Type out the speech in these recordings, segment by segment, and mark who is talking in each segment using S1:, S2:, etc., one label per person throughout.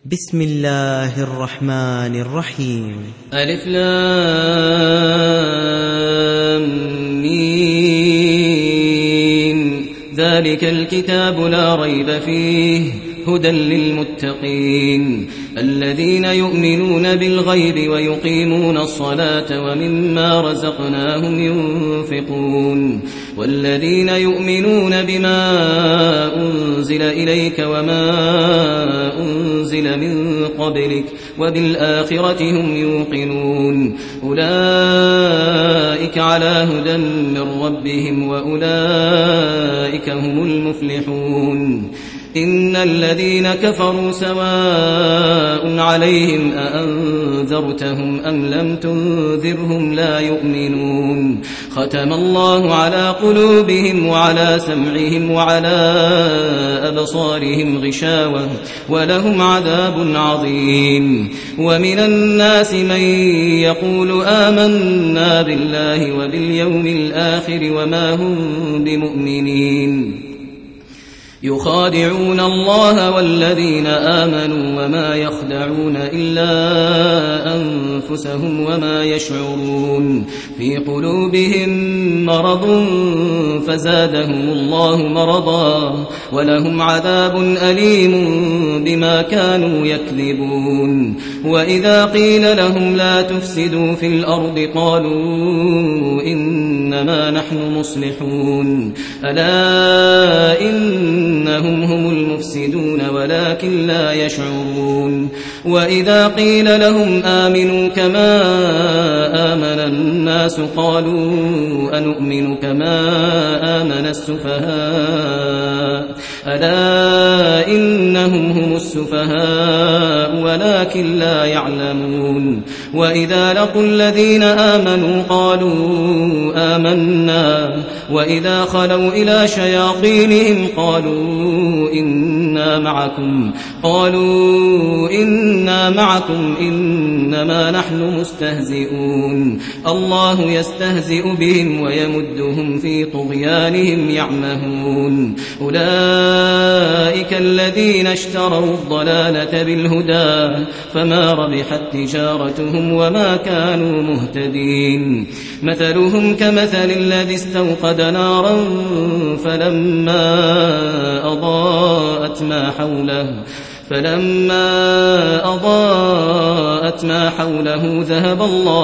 S1: بسم الله الرحمن الرحيم.
S2: ألف لام ميم. ذلك الكتاب لا ريب فيه هدى للمتقين الذين يؤمنون بالغيب ويقيمون الصلاة ومما رزقناهم ينفقون والذين يؤمنون بما أنزل إليك وما أنزل من قبلك وبالآخرة هم يوقنون أولئك على هدى من ربهم وأولئك هم المفلحون. إن الذين كفروا سواء عليهم أأنذرتهم أم لم تنذرهم لا يؤمنون. ختم الله على قلوبهم وعلى سمعهم وعلى أبصارهم غشاوة ولهم عذاب عظيم. ومن الناس من يقول آمنا بالله وباليوم الآخر وما هم بمؤمنين يخادعون الله والذين آمنوا وما يخدعون إلا أنفسهم وما يشعرون. في قلوبهم مرض فزادهم الله مرضا ولهم عذاب أليم بما كانوا يكذبون. وإذا قيل لهم لا تفسدوا في الأرض قالوا إنما نحن مصلحون ألا إنهم هم المفسدون ولكن لا يشعرون. وإذا قيل لهم آمنوا كما آمن الناس قالوا أنؤمن كما آمن السفهاء ألا إنهم هم السفهاء ولكن لا يعلمون. وإذا لقوا الذين آمنوا قالوا آمنا وإذا خلوا إلى شياطينهم قالوا إنا معكم إنما نحن مستهزئون. الله يستهزئ بهم ويمدهم في طغيانهم يعمهون. أولئك الذين اشتروا الضلالة بالهدى فما ربحت تجارتهم وما كانوا مهتدين. مثلهم كمثل الذي استوقد نارا فلما أضاءت ما حوله ذهب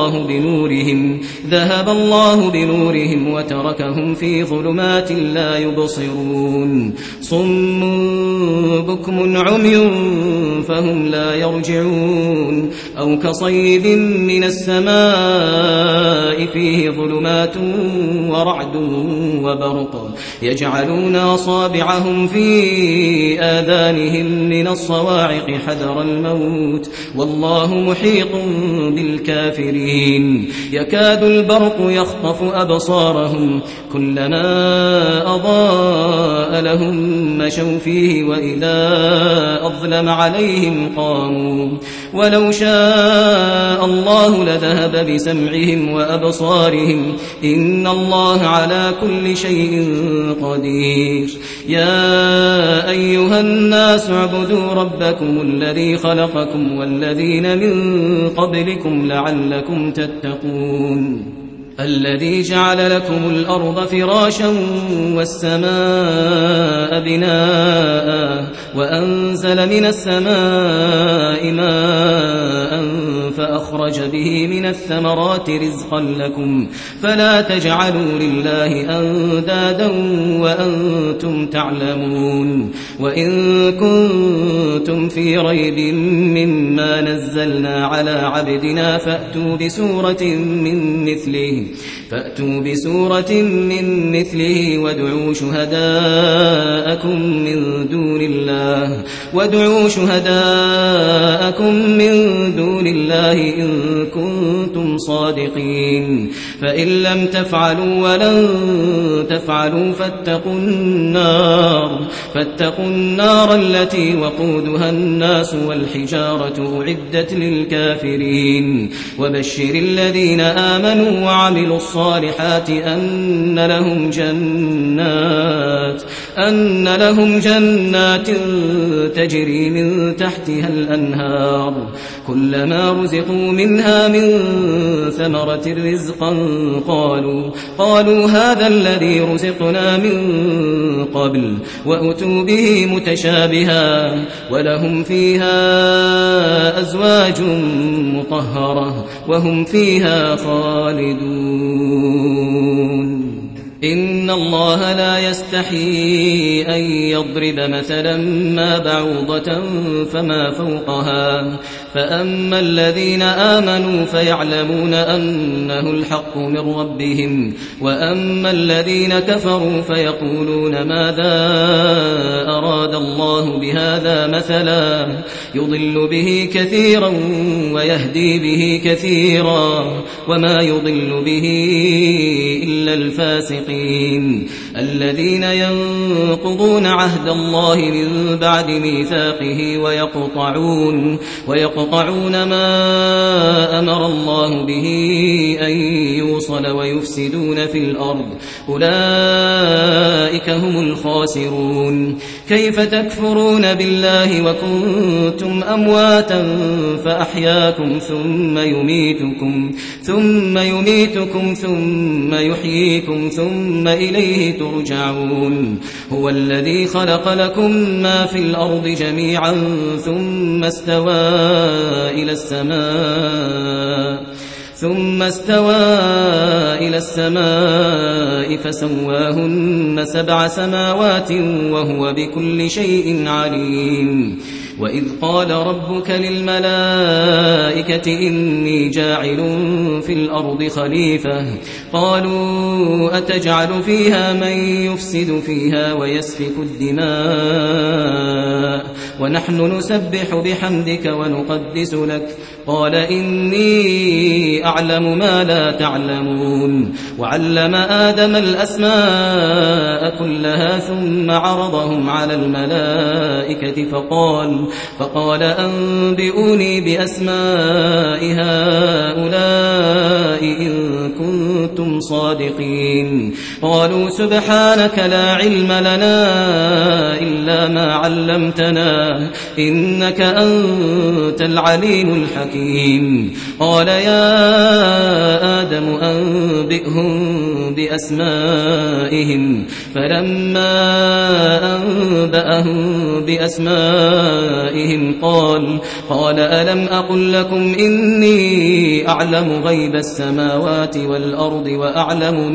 S2: الله بنورهم وتركهم في ظلمات لا يبصرون. صم بكم عمي فهم لا يرجعون. أو كصيب من السماء فيه ظلمات ورعد وبرق يجعلون أصابعهم في آذانهم من الصواعق حذر الموت والله محيط بالكافرين. يكاد البرق يخطف أبصارهم كلما أضاء لهم مشوا فيه وإذا أظلم عليهم قاموا. ولو شاء الله لذهب بسمعهم وأبصارهم إن الله على كل شيء قدير. يا أيها الناس اعبدوا ربكم الذي خلقكم والذين من قبلكم لعلكم تتقون. الذي جعل لكم الأرض فراشا والسماء بناء وأنزل من السماء ماء فأخرج به من الثمرات رزقا لكم فلا تجعلوا لله أندادا وأنتم تعلمون. وإن كنتم في ريب مما نزلنا على عبدنا فأتوا بسورة من مثله وادعوا شهداءكم من دون الله إن كنتم صادقين. فإن لم تفعلوا ولن تفعلوا فاتقوا النار التي وقودها الناس والحجارة أعدت للكافرين. وبشر الذين آمنوا وعملوا الصالحات أن أن لهم جنات تجري من تحتها الأنهار كلما رزقوا منها من ثمرة رزقا قالوا هذا الذي رزقنا من قبل وأتوا به متشابها ولهم فيها أزواج مطهرة وهم فيها خالدون إن الله لا يستحيي أن يضرب مثلا ما بعوضة فما فوقها فأما الذين آمنوا فيعلمون أنه الحق من ربهم وأما الذين كفروا فيقولون ماذا أراد الله بهذا مثلا يضل به كثيرا ويهدي به كثيرا وما يضل به إلا الفاسقين الذين ينقضون عهد الله من بعد ميثاقه ويقطعون ما أمر الله به أن يوصل ويفسدون في الأرض أولئك هم الخاسرون كيف تكفرون بالله وكنتم أمواتا فأحياكم ثم يميتكم ثم يحييكم ثم إليه ترجعون هو الذي خلق لكم ما في الأرض جميعا ثم استوى إلى السماء فسواهن 7 سماوات وهو بكل شيء عليم وإذ قال ربك للملائكة إني جاعل في الأرض خليفة قالوا أتجعل فيها من يفسد فيها ويسفك الدماء ونحن نسبح بحمدك ونقدس لك قال إني أعلم ما لا تعلمون وعلم آدم الأسماء كلها ثم عرضهم على الملائكة فقال أنبئوني بأسماء هؤلاء إن كنتم صادقين قالوا سبحانك لا علم لنا إلا ما علمتنا إنك أنت العليم الحكيم قال يا آدم أنبئهم بأسمائهم فلما أنبأهم بأسمائهم قال ألم أقل لكم إني أعلم غيب السماوات والأرض وأعلم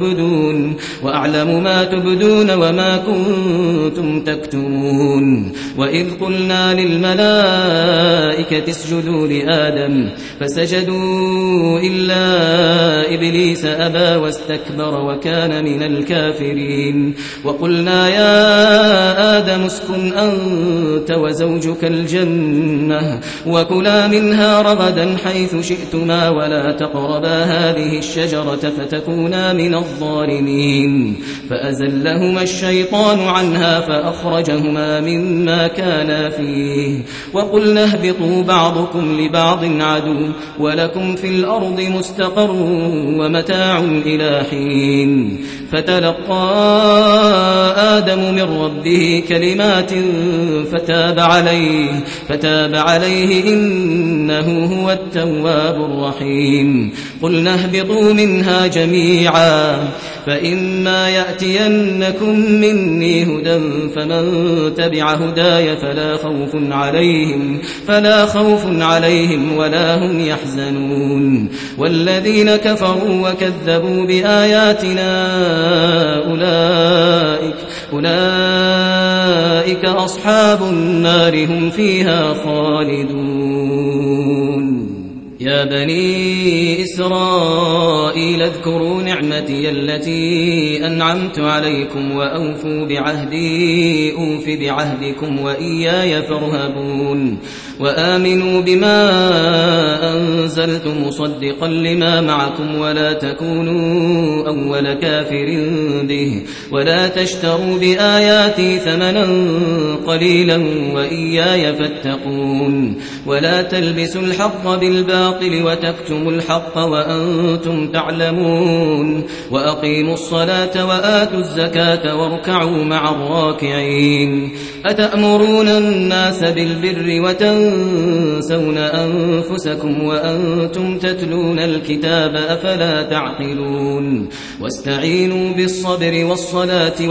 S2: ما تبدون وما كنتم تكتمون وإذ قلنا للملائكة اسجدوا لآدم فسجدوا إلا إبليس أبى واستكبر وكان من الكافرين وقلنا يا آدم اسكن أنت وزوجك الجنة وكلا منها رغدا حيث شئتما ولا تقربا هذه الشجرة فتكونا من الظالمين فأزلهما الشيطان عنها فأخرجهما مما كانا فيه وقلنا اهبطوا بعضكم لبعض عدو ولكم في الأرض مستقر ومتاع إلى حين فتلقى آدم من ربه كلمات فتاب عليه إنه هو التواب الرحيم قلنا اهبطوا منها جميعا فإما يأتينكم مني هدى فمن تبع هداي فلا خوف عليهم ولا هم يحزنون والذين كفروا وكذبوا بآياتنا أولئك أصحاب النار هم فيها خالدون يا بني إسرائيل اذكروا نعمتي التي أنعمت عليكم وأوفوا بعهدي أوف بعهدكم وإياي فارهبون وآمنوا بما أنزلت مصدقا لما معكم ولا تكونوا أول كافر به ولا تشتروا بآياتي ثمنا قليلا وإياي فاتقون ولا تلبسوا الحق بالباطل بالباطل وتكتموا الحق وأنتم تعلمون وأقيموا الصلاة وآتوا الزكاة واركعوا مع الراكعين أتأمرون الناس بالبر وتنسون أنفسكم وأنتم تتلون الكتاب أفلا تعقلون واستعينوا بالصبر والصلاة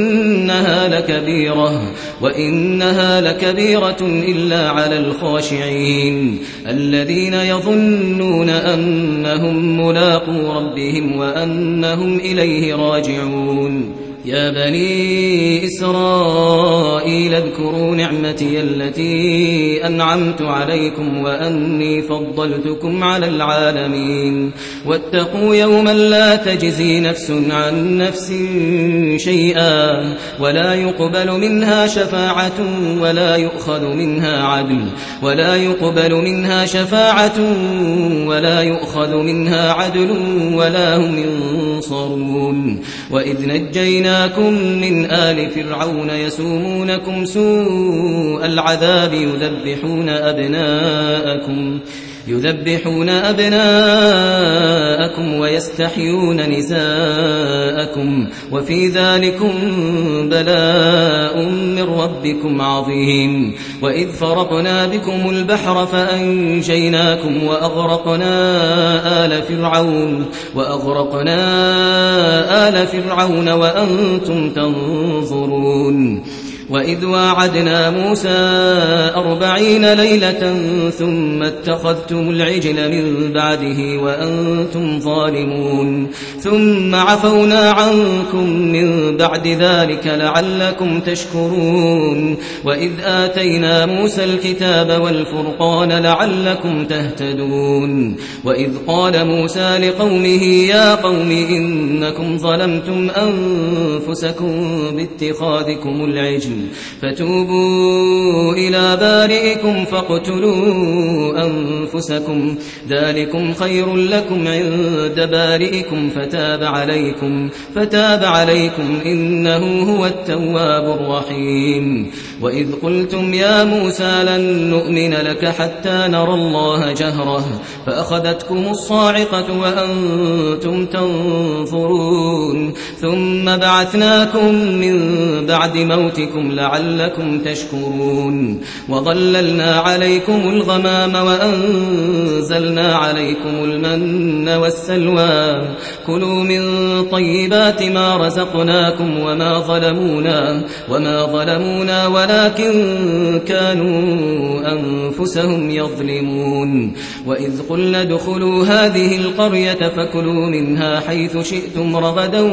S2: وإنها لكبيرة إلا على الخاشعين الذين يظنون أنهم ملاقو ربهم وأنهم إليه راجعون يا بني إسرائيل اذكروا نعمتي التي أنعمت عليكم وأني فضلتكم على العالمين واتقوا يوما لا تجزي نفس عن نفس شيئا ولا يقبل منها شفاعة ولا يؤخذ منها عدل ولا هم ينصرون وإذ نجيناكم من آل فرعون يسومونكم سوء العذاب يذبحون أبناءكم ويستحيون نساءكم وفي ذلكم بلاء من ربكم عظيم وإذ فرقنا بكم البحر فأنجيناكم وأغرقنا آل فرعون وأنتم تنظرون وإذ واعدنا موسى 40 ليلة ثم اتخذتم العجل من بعده وأنتم ظالمون ثم عفونا عنكم من بعد ذلك لعلكم تشكرون وإذ آتينا موسى الكتاب والفرقان لعلكم تهتدون وإذ قال موسى لقومه يا قوم إنكم ظلمتم أنفسكم باتخاذكم العجل فتوبوا إلى بارئكم فاقتلوا أنفسكم ذلكم خير لكم عند بارئكم فتاب عليكم إنه هو التواب الرحيم وإذ قلتم يا موسى لن نؤمن لك حتى نرى الله جهرة فأخذتكم الصاعقة وأنتم تنظرون ثم بعثناكم من بعد موتكم لعلكم تشكرون وظللنا عليكم الغمام وأنزلنا عليكم المن والسلوى كلوا من طيبات ما رزقناكم وما ظلمونا ولكن كانوا أنفسهم يظلمون وإذ قلنا ادخلوا هذه القرية فكلوا منها حيث شئتم رغدا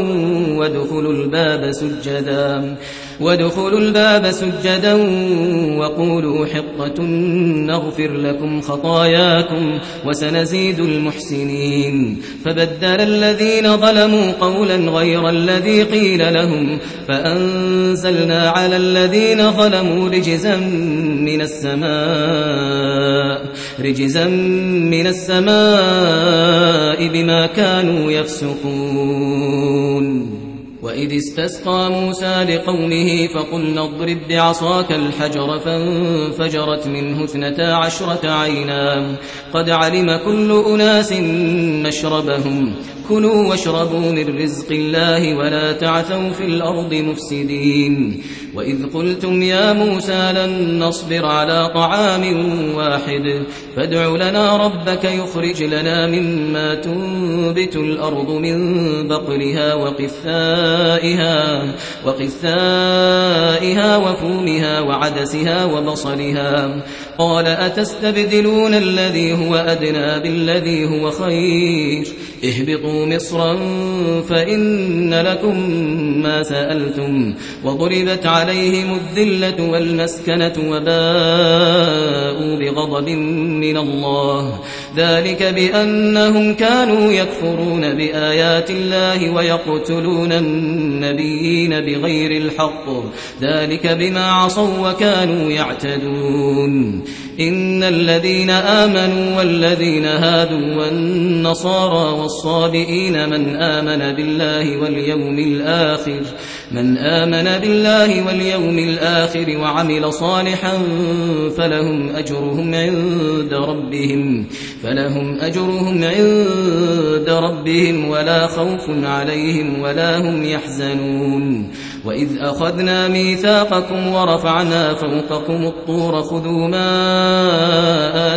S2: وادخلوا الباب سجدا وقولوا حطة نغفر لكم خطاياكم وسنزيد المحسنين فبدل الذين ظلموا قولا غير الذي قيل لهم فأنزلنا على الذين ظلموا رجزا من السماء بما كانوا يفسقون وإذ استسقى موسى لقومه فقلنا اضرب بعصاك الحجر فانفجرت منه 12 عينا قد علم كل أناس مشربهم كلوا واشربوا من رزق الله ولا تعثوا في الأرض مفسدين وإذ قلتم يا موسى لن نصبر على طعام واحد فادع لنا ربك يخرج لنا مما تنبت الأرض من بقلها وقثائها وفومها وعدسها وبصلها قال أتستبدلون الذي هو أدنى بالذي هو خير اهبطوا مصرا فإن لكم ما سألتم وضربت عليهم الذلة والمسكنة وباءوا بغضب من الله ذلك بأنهم كانوا يكفرون بآيات الله ويقتلون النبيين بغير الحق ذلك بما عصوا وكانوا يعتدون إن الذين آمنوا والذين هادوا والنصارى والصابئين من آمن بالله واليوم الآخر من آمن بالله واليوم الآخر وعمل صالحا فلهم أجرهم عند ربهم ولا خوف عليهم ولا هم يحزنون وإذ أخذنا ميثاقكم ورفعنا فوقكم الطور خذوا ما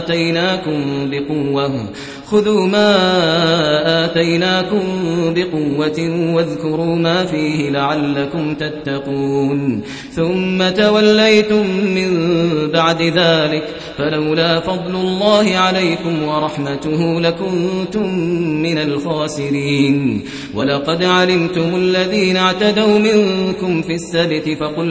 S2: آتيناكم بقوة واذكروا ما فيه لعلكم تتقون ثم توليتم من بعد ذلك فلولا فضل الله عليكم ورحمته لكنتم من الخاسرين ولقد علمتم الذين اعتدوا منكم في السبت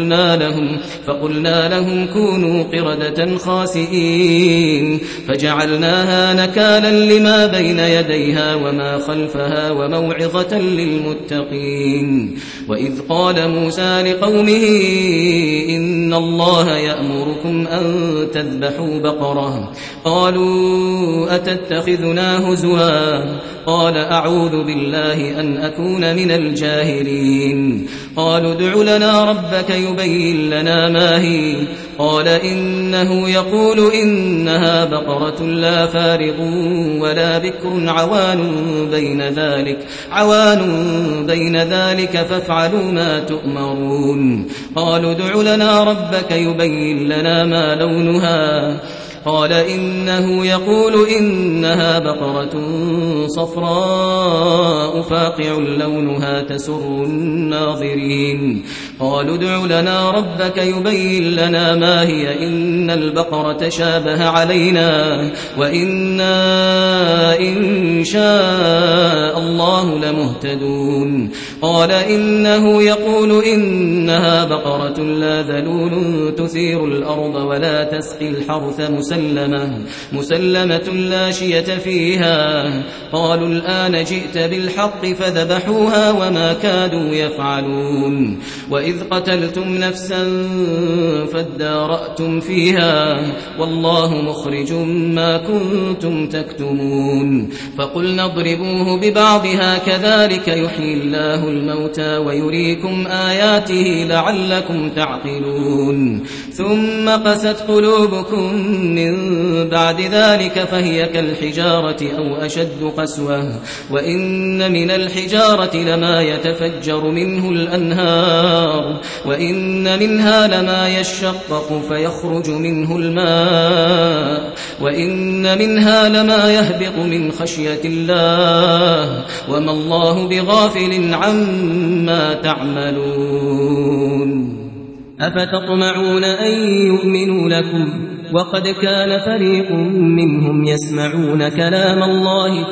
S2: فقلنا لهم كونوا قردة خاسئين فجعلناها نكالا لما بين يديها وما خلفها وموعظة للمتقين وإذ قال موسى لقومه إن الله يأمركم أن تذبحوا بقرة قالوا أتتخذنا هزوا قال أعوذ بالله أن أكون من الجاهلين قالوا ادع لنا ربك يبين لنا ما هي قال إنه يقول إنها بقرة لا فارغ ولا بكر عوان بين ذلك فافعلوا ما تؤمرون قالوا ادع لنا ربك يبين لنا ما لونها قال إنه يقول إنها بقرة صفراء فاقع لونها تسر الناظرين قالوا ادع لنا ربك يبين لنا ما هي إن البقرة شابه علينا وإنا إن شاء الله لمهتدون قال إنه يقول إنها بقرة لا ذلول تثير الأرض ولا تسقي الحرث مسلمة لا شية فيها قالوا الآن جئت بالحق فذبحوها وما كادوا يفعلون وإذ قتلتم نفسا فادارأتم فيها والله مخرج ما كنتم تكتمون فقلنا اضربوه ببعضها كذلك يحيي الله الموتى ويريكم آياته لعلكم تعقلون ثم قست قلوبكم من بعد ذلك فهي كالحجارة أو أشد قسوة وإن من الحجارة لما يتفجر منه الأنهار وإن منها لما يشقق فيخرج منه الماء وإن منها لما يهبط من خشية الله وما الله بغافل عما تعملون أفتطمعون أن يؤمنوا لكم وقد كان فريق منهم يسمعون كلام الله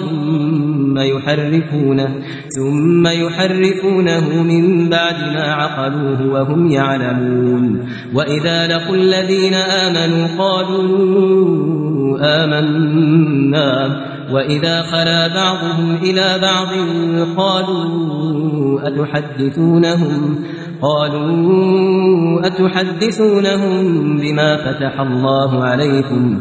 S2: ثم يحرفونه من بعد ما عقلوه وهم يعلمون وإذا لقوا الذين آمنوا قالوا آمنا وإذا خلا بعضهم إلى بعض قالوا أتحدثونهم بما فتح الله عليكم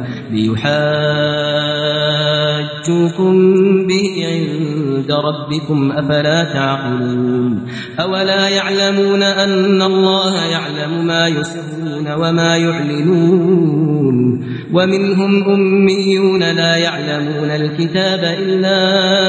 S2: ليحاجوكم به عند ربكم أفلا تعقلون أولا يعلمون أن الله يعلم ما يسرون وما يعلنون ومنهم أميون لا يعلمون الكتاب إلا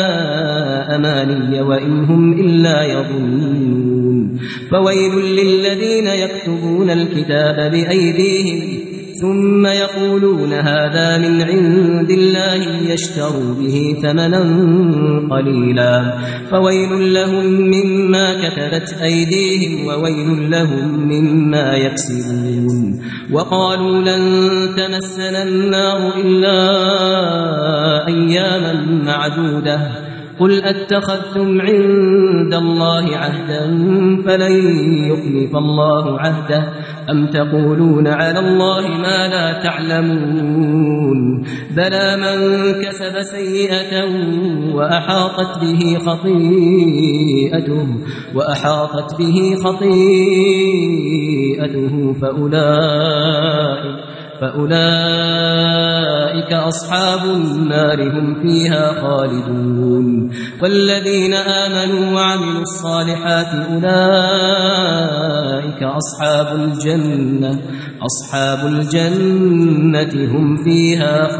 S2: أماني وإن هم إلا يظنون فويل للذين يكتبون الكتاب بأيديهم ثم يقولون هذا من عند الله يشتروا به ثمنا قليلا فويل لهم مما كتبت أيديهم وويل لهم مما يكسبون وقالوا لن تمسنا النار إلا أياما معدودة قل أتخذتم عند الله عهدا فلن يخلف الله عهده أم تقولون على الله ما لا تعلمون بلى من كسب سيئة وأحاطت به خطيئته فأولئك أولئك أصحاب النار هم فيها خالدون والذين آمنوا وعملوا الصالحات أولئك أصحاب الجنة هم فيها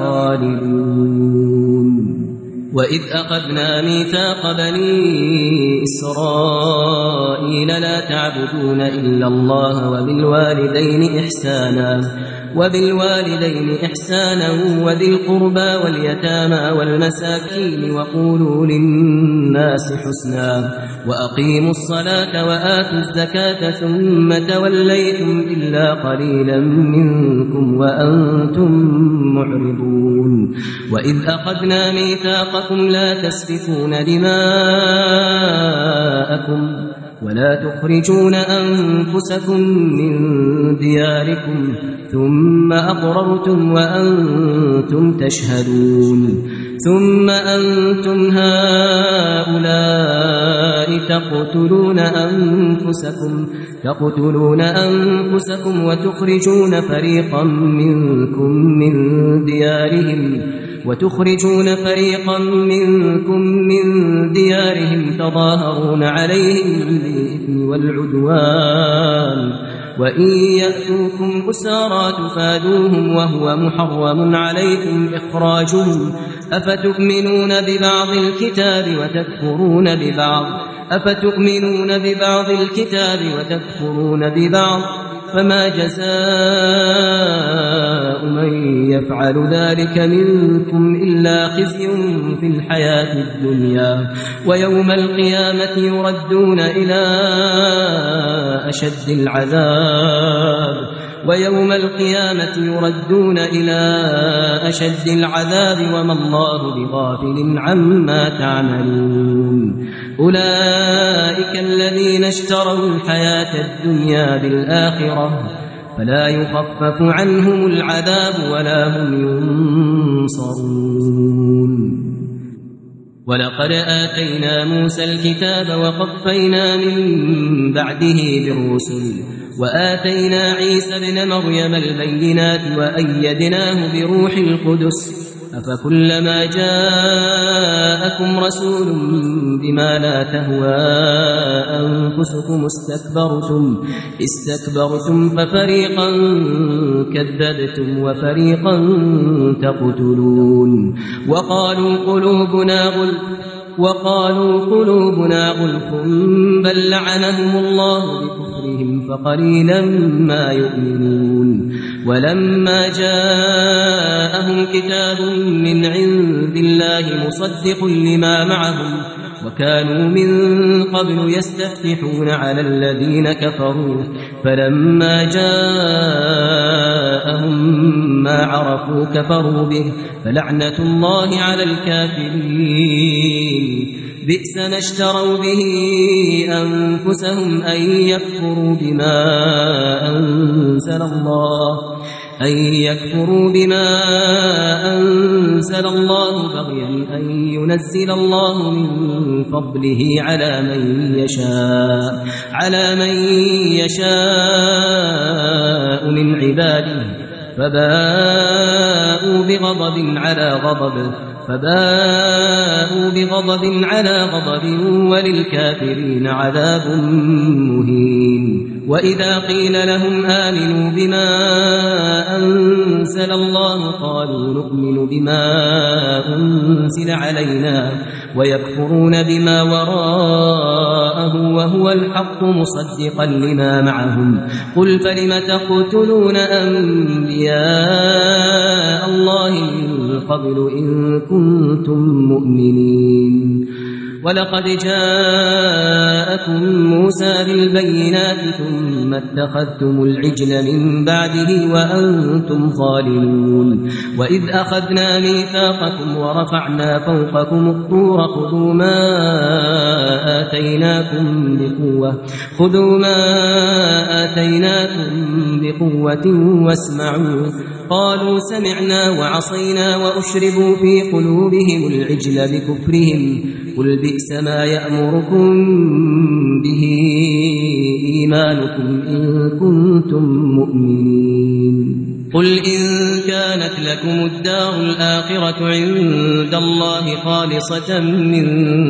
S2: خالدون وإذ أخذنا ميثاق بني إسرائيل لا تعبدون إلا الله وبالوالدين إحسانا وذي القربى واليتامى والمساكين وقولوا للناس حسنا وأقيموا الصلاة وآتوا الزكاة ثم توليتم إلا قليلا منكم وأنتم معرضون وإذ أخذنا ميثاقكم لا تسفكون دماءكم ولا تخرجون أنفسكم من دياركم ثم أقررتم وأنتم تشهدون ثم أنتم هؤلاء تقتلون أنفسكم وتخرجون فريقا منكم من ديارهم تظاهرون عليهم بالإثم والعدوان وإن يأتوكم أسارى تفادوهم وهو محرم عليكم إخراجهم أفتؤمنون ببعض الكتاب وتكفرون ببعض فما جزاء من يفعل ذلك منكم إلا خزي في الحياة الدنيا ويوم القيامة يردون إلى أشد العذاب وما الله بغافل عما تعملون أولئك الذين اشتروا الحياة الدنيا بالآخرة فلا يخفف عنهم العذاب ولا هم ينصرون ولقد آتينا موسى الكتاب وقفينا من بعده بالرسل وآتينا عيسى ابن مريم البينات وأيدناه بروح القدس أفكلما جاءكم رسول بما لا تهوى أنفسكم استكبرتم ففريقا كذبتم وفريقا تقتلون وقالوا قلوبنا غلف بل لعنهم الله بكفرهم فقليلا ما يؤمنون ولما جاءهم كتاب من عند الله مصدق لما معهم وكانوا من قبل يستفتحون على الذين كفروا فلما جاءهم ما عرفوا كفروا به فلعنة الله على الكافرين بئس ما اشتروا به أنفسهم أن يكفروا بما أنزل الله بغيا أن ينزل الله من فضله على من يشاء من عباده فباءوا بغضب على غضب وللكافرين عذاب مهين وإذا قيل لهم آمنوا بما أنزل الله قالوا نؤمن بما أنزل علينا ويكفرون بما وراءه وهو الحق مصدقا لما معهم قل فلم تقتلون أنبياء الله من قبل إن كنتم مؤمنين ولقد جاءكم موسى بالبينات ثم اتخذتم العجل من بعده وأنتم ظالمون وإذ أخذنا ميثاقكم ورفعنا فوقكم الطور خذوا ما آتيناكم بقوة واسمعوا قالوا سمعنا وعصينا وأشربوا في قلوبهم العجل بكفرهم قل بئس ما يأمركم به إيمانكم إن كنتم مؤمنين قل إن كانت لكم الدار الآخرة عند الله خالصة من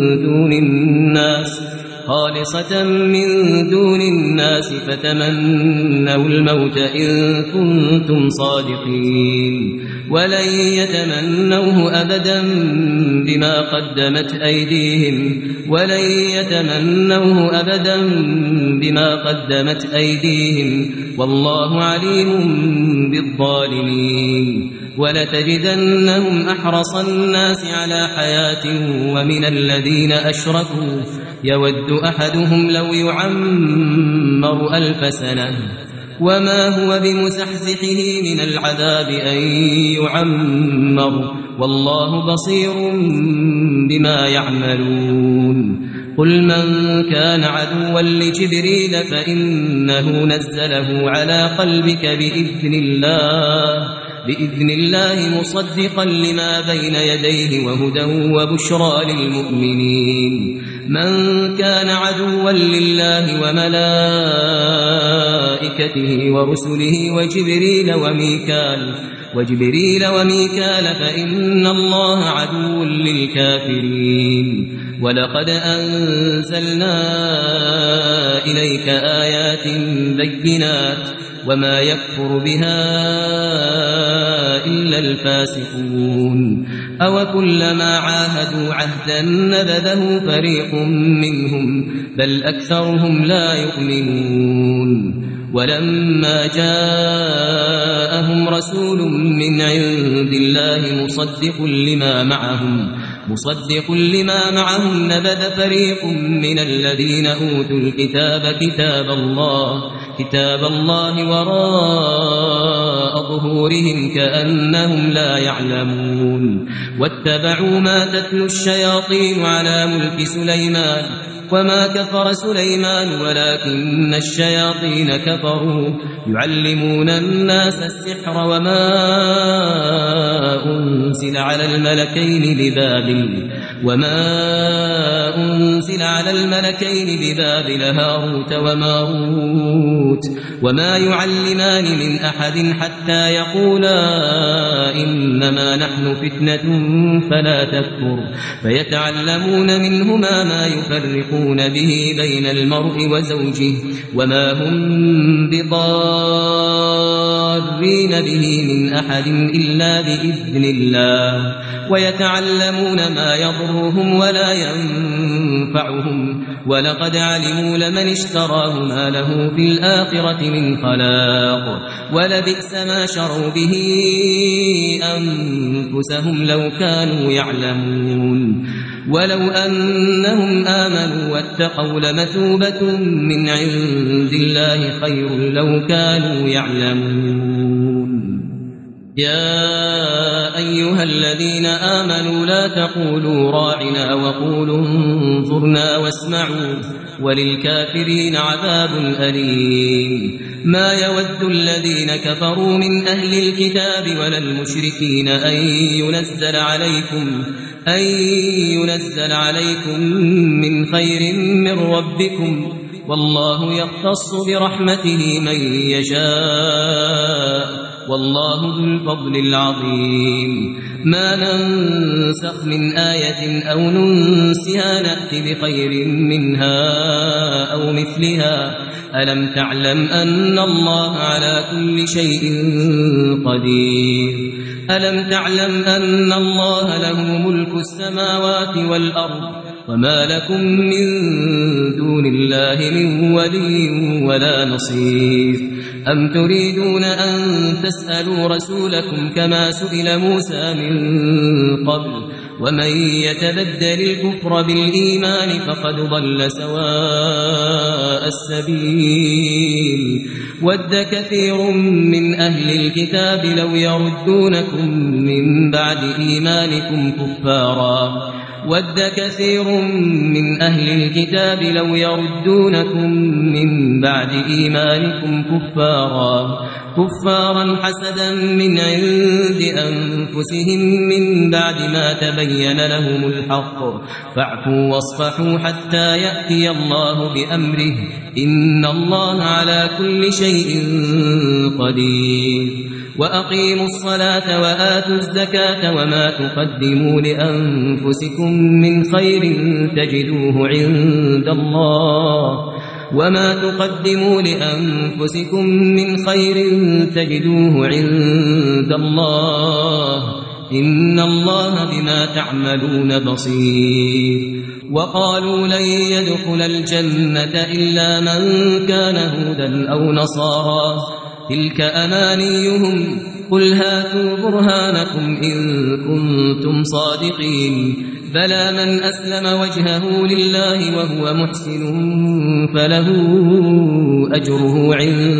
S2: دون الناس فتمنوا الموت إن كنتم صادقين ولن يتمنوه أبدا بما قدمت أيديهم والله عليم بالظالمين ولتجدنهم أحرص الناس على حياة ومن الذين أشركوا يود أحدهم لو يعمر 1000 سنة وما هو بمزحزحه من العذاب أن يعمر والله بصير بما يعملون قل من كان عدوا لجبريل فإنه نزله على قلبك بإذن الله مصدقا لما بين يديه وهدى وبشرى للمؤمنين من كان عدوا لله وملائكته ورسله وجبريل وميكال فإن الله عدو للكافرين ولقد أنزلنا إليك آيات بينات وما يكفر بها إلا الفاسقون أوكلما عاهدوا عهدا نبذه فريق منهم بل أكثرهم لا يؤمنون ولما جاءهم رسول من عند الله مصدق لما معهم نبذ فريق من الذين أوتوا الكتاب كتاب الله وراء ظهورهم كأنهم لا يعلمون واتبعوا ما تتلو الشياطين على ملك سليمان وما كفر سليمان ولكن الشياطين كفروا يعلمون الناس السحر وما أنزل على الملكين ببابل هاروت وماروت وما يعلمان من أحد حتى يقولا إنما نحن فتنة فلا تكفر فيتعلمون منهما ما يفرقون به بين المرء وزوجه وما هم بضارين به من أحد إلا بإذن الله ويتعلمون ما يضرهم ولا ينفعهم ولقد علموا لمن اشتراه ما له في الآخرة من خلاق ولبئس ما شروا به أنفسهم لو كانوا يعلمون ولو أنهم آمنوا واتقوا لمثوبة من عند الله خير لو كانوا يعلمون يا أيها الذين آمنوا لا تقولوا راعنا وقولوا انظرنا واسمعوا وللكافرين عذاب أليم ما يود الذين كفروا من أهل الكتاب ولا المشركين أن ينزل عليكم من خير من ربكم والله يختص برحمته من يشاء والله ذو الفضل العظيم ما ننسخ من آية أو ننسها نأتي بخير منها أو مثلها ألم تعلم أن الله على كل شيء قدير ألم تعلم أن الله له ملك السماوات والأرض وما لكم من دون الله من ولي ولا نصير أم تريدون أن تسألوا رسولكم كما سئل موسى من قبل ومن يتبدل الكفر بالإيمان فقد ضل سواء السبيل ود كثير من أهل الكتاب لو يردونكم من بعد إيمانكم كفارا ود كثير من أهل الكتاب لو يردونكم من بعد إيمانكم كفارا حسدا من عند أنفسهم من بعد ما تبين لهم الحق فاعفوا واصفحوا حتى يأتي الله بأمره إن الله على كل شيء قدير وأقيموا الصلاة وآتوا الزكاة وما تقدموا لأنفسكم من خير تجدوه عند الله وما تقدموا لأنفسكم من خير تجدوه عند الله إن الله بما تعملون بصير وقالوا لن يدخل الجنة إلا من كان هودا أو نصارى تلك أمانيهم قل هاتوا برهانكم إن كنتم صادقين بلى من أسلم وجهه لله وهو محسن فله أجره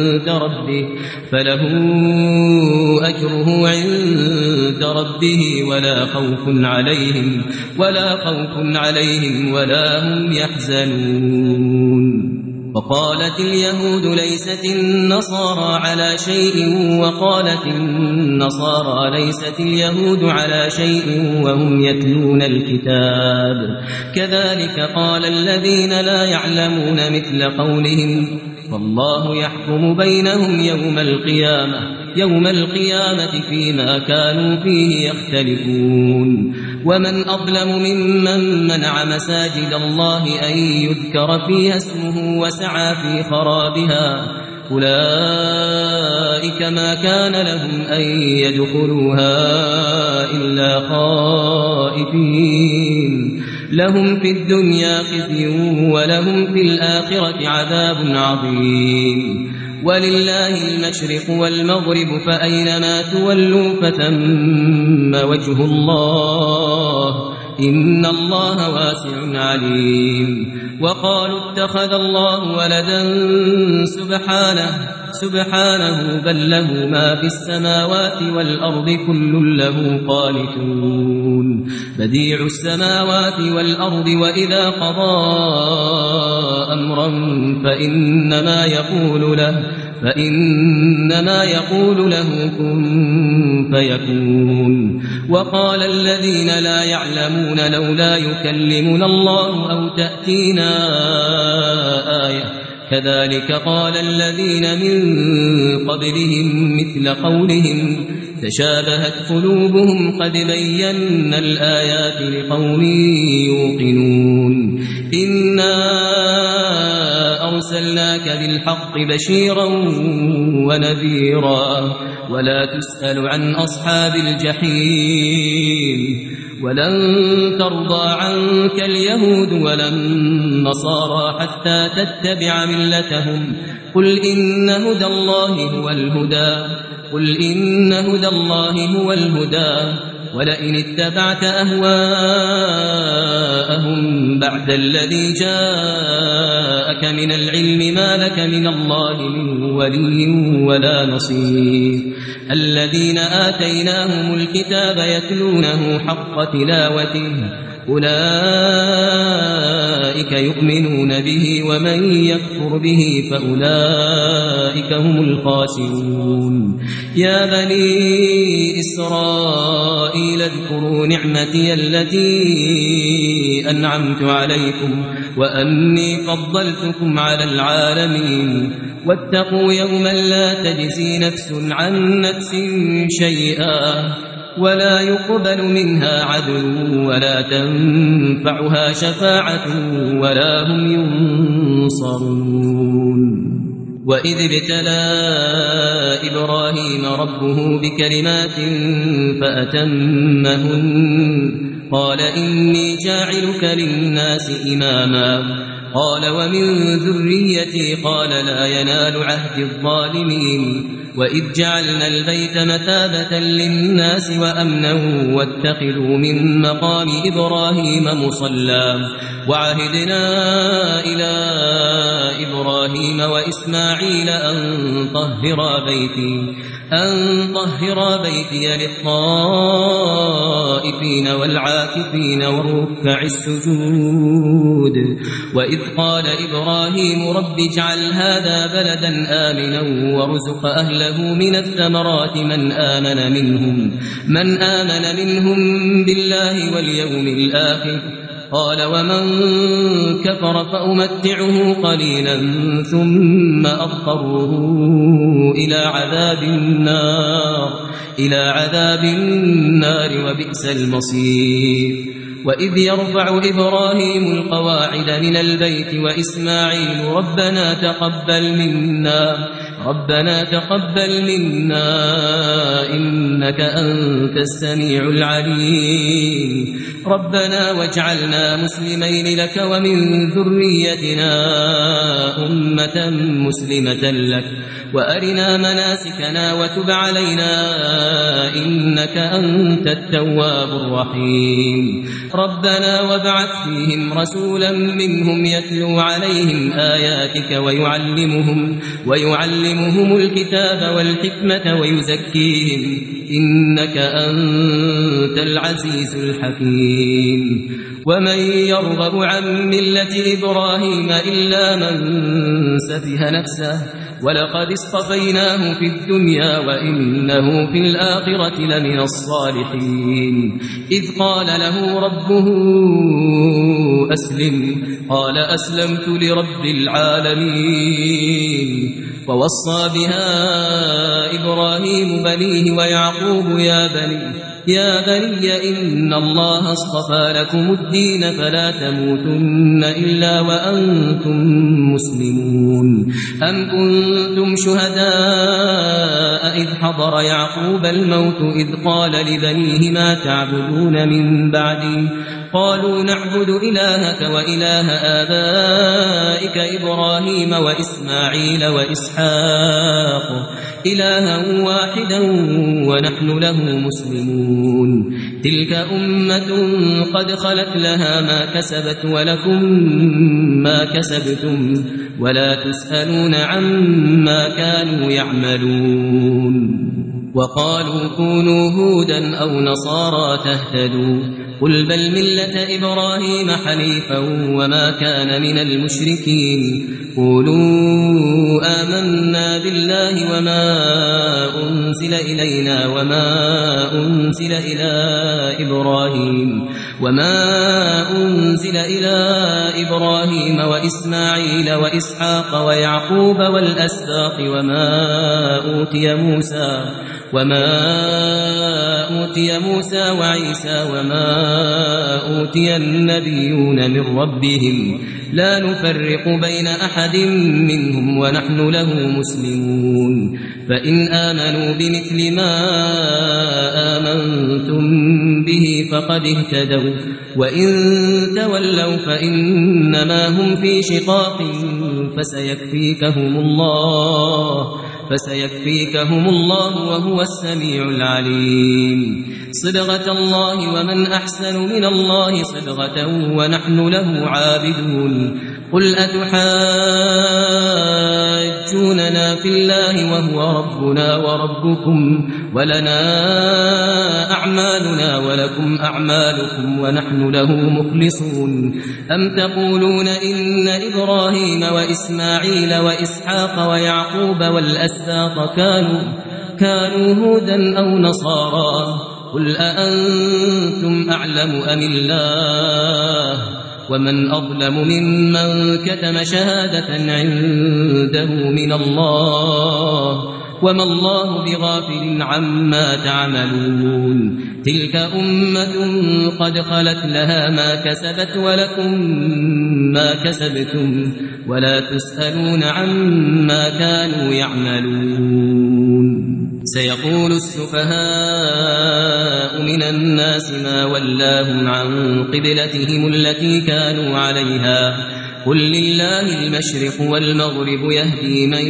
S2: عند ربه ولا خوف عليهم ولا هم يحزنون وقالت اليهود ليست النصارى على شيء وقالت النصارى ليست اليهود على شيء وهم يتلون الكتاب كذلك قال الذين لا يعلمون مثل قولهم والله يحكم بينهم يوم القيامة فيما كانوا فيه يختلفون ومن أظلم ممن منع مساجد الله أن يذكر فيها اسمه وسعى في خرابها أولئك ما كان لهم أن يدخلوها إلا خائفين لهم في الدنيا خزي ولهم في الآخرة عذاب عظيم ولله المشرق والمغرب فأينما تولوا فثم وجه الله إن الله واسع عليم وقالوا اتخذ الله ولدا سبحانه بل له ما في السماوات والأرض كل له قانتون بديع السماوات والأرض وإذا قضى أمرا فإنما يقول له كن فيكون وقال الذين لا يعلمون لولا يكلمنا الله أو تأتينا آية كذلك قال الذين من قبلهم مثل قولهم تشابهت قلوبهم قد بينا الآيات لقوم يوقنون إنا أرسلناك بالحق بشيرا ونذيرا ولا تسأل عن أصحاب الجحيم ولن ترضى عنك اليهود ولا النصارى حتى تتبع ملتهم قل إن هدى الله هو الهدى ولئن اتبعت أهواءهم بعد الذي جاءك من العلم ما لك من الله من ولي ولا نصير الذين آتيناهم الكتاب يتلونه حق تلاوته أولئك يؤمنون به ومن يكفر به فأولئك هم الخاسرون يا بني إسرائيل اذكروا نعمتي التي أنعمت عليكم وأني فضلتكم على العالمين واتقوا يوما لا تجزي نفس عن نفس شيئا ولا يقبل منها عدل ولا تنفعها شفاعة ولا هم ينصرون وإذ ابتلى إبراهيم ربه بكلمات فأتمهن قال إني جاعلك للناس إماما قال ومن ذريتي قال لا ينال عهد الظالمين وإذ جعلنا البيت مثابة للناس وأمنا واتخذوا من مقام إبراهيم مصلى وعهدنا إلى إبراهيم وإسماعيل أن طهر بيتي للطائفين والعاكفين والركع السجود وإذ قال إبراهيم رب اجعل هذا بلدا آمنا وارزق أهله من الثمرات من آمن منهم بالله واليوم الآخر قال ومن كفر فأمتعه قليلا ثم أضطره إلى عذاب النار وبئس المصير وإذ يرفع إبراهيم القواعد من البيت وإسماعيل ربنا تقبل منا إنك أنت السميع العليم ربنا واجعلنا مسلمين لك ومن ذريتنا أمة مسلمة لك وأرنا مناسكنا وتب علينا إنك أنت التواب الرحيم ربنا وابعث فيهم رسولا منهم يتلو عليهم آياتك ويعلمهم الكتاب والحكمة ويزكيهم إنك أنت العزيز الحكيم ومن يرغب عن ملة إبراهيم إلا من سفه نفسه ولقد اصطفيناه في الدنيا وإنه في الآخرة لمن الصالحين إذ قال له ربه أسلم قال أسلمت لرب العالمين ووصى بها إبراهيم بنيه ويعقوب يا بني إن الله اصطفى لكم الدين فلا تموتن إلا وأنتم مسلمون أم كنتم شهداء إذ حضر يعقوب الموت إذ قال لبنيه ما تعبدون من بعدي قالوا نعبد إلهك وإله آبائك إبراهيم وإسماعيل وإسحاق إلها واحدا ونحن له مسلمون تلك أمة قد خلت لها ما كسبت ولكم ما كسبتم ولا تسألون عما كانوا يعملون وقالوا كونوا هودا أو نصارى تهتدوا قل بل ملة إبراهيم حنيفا وما كان من المشركين قولوا آمنا بالله وما أنزل إلينا وما أنزل إلى إبراهيم وإسماعيل وإسحاق ويعقوب والأسباط وما أوتي موسى وعيسى وما أوتي النبيون من ربهم لا نفرق بين أحد منهم ونحن له مسلمون فإن آمنوا بمثل ما آمنتم به فقد اهتدوا وإن تولوا فإنما هم في شقاق فسيكفيكهم الله وهو السميع العليم صبغة الله ومن أحسن من الله صبغة ونحن له عابدون قل أتحاجوننا في الله وهو ربنا وربكم ولنا أعمالنا ولكم أعمالكم ونحن له مخلصون أم تقولون إن إبراهيم وإسماعيل وإسحاق ويعقوب والأسباط كانوا هودا أو نصارى قل أأنتم أعلم أم الله ومن أظلم ممن كتم شهادة عنده من الله وما الله بغافل عما تعملون تلك أمة قد خلت لها ما كسبت ولكم ما كسبتم ولا تسألون عما كانوا يعملون سيقول السفهاء من الناس ما ولاهم عن قبلتهم التي كانوا عليها قل لله المشرق والمغرب يهدي من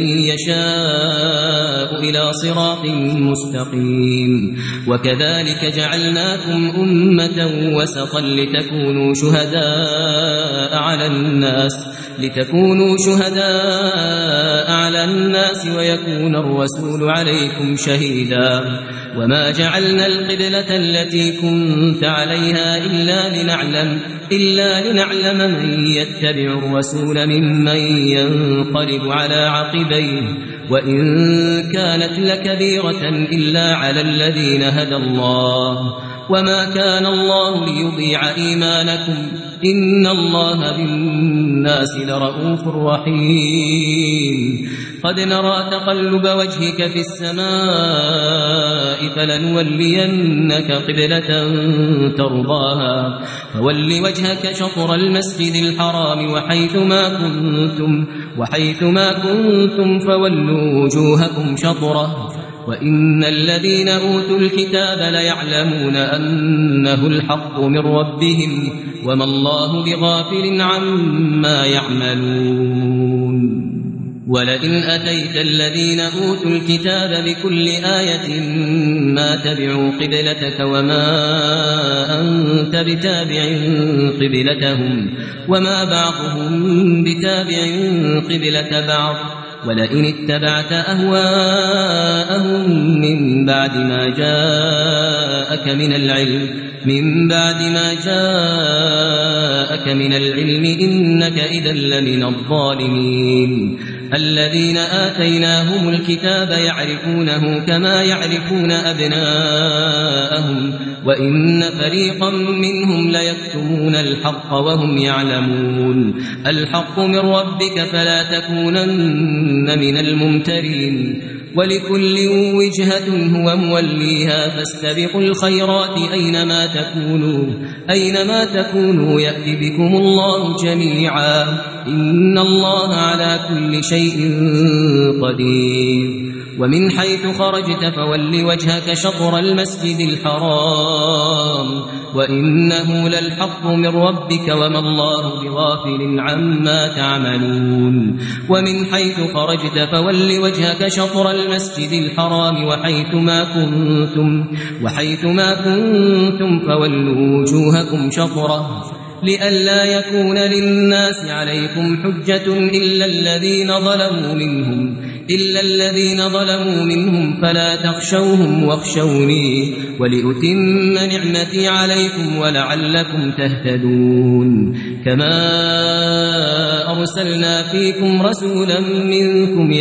S2: يشاء إلى صراط مستقيم وكذلك جعلناكم أمة وسطا لتكونوا شهداء على الناس ويكون الرسول عليكم شهيدا وما جعلنا القبلة التي كنت عليها إلا لنعلم من يتبع الرسول ممن ينقلب على عقبيه وإن كانت لكبيرة إلا على الذين هدى الله وما كان الله ليضيع إيمانكم إن الله بالناس لرؤوف رحيم قد نرى تقلب وجهك في السماء فلنولينك قبلة ترضاها فول وجهك شطر المسجد الحرام وحيثما كنتم فولوا وجوهكم شطره وإن الذين أوتوا الكتاب ليعلمون أنه الحق من ربهم وما الله بغافل عما يعملون ولئن أتيت الذين أوتوا الكتاب بكل آية ما تبعوا قبلتك وما أنت بتابع قبلتهم وما بعضهم بتابع قبلة بعض ولئن اتبعت أهواءهم من بعد ما جاءك من العلم إنك إذا لمن الظالمين الذين آتيناهم الكتاب يعرفونه كما يعرفون أبناءهم وإن فريقا منهم ليكتمون الحق وهم يعلمون الحق من ربك فلا تكونن من الممترين ولكل وجهة هو موليها فاستبقوا الخيرات أينما تكونوا يأتي بكم الله جميعا إن الله على كل شيء قدير ومن حيث خرجت فول وجهك شطر المسجد الحرام وإنه للحق من ربك وما الله بغافل عما تعملون ومن حيث خرجت فول وجهك شطر المسجد الحرام وحيثما كنتم فولوا وجوهكم شطره لئلا يكون للناس عليكم حجة إلا الذين ظلموا منهم فلا تخشوهم واخشوني ولأتم نعمتي عليكم ولعلكم تهتدون كما أرسلنا فيكم رسولا منكم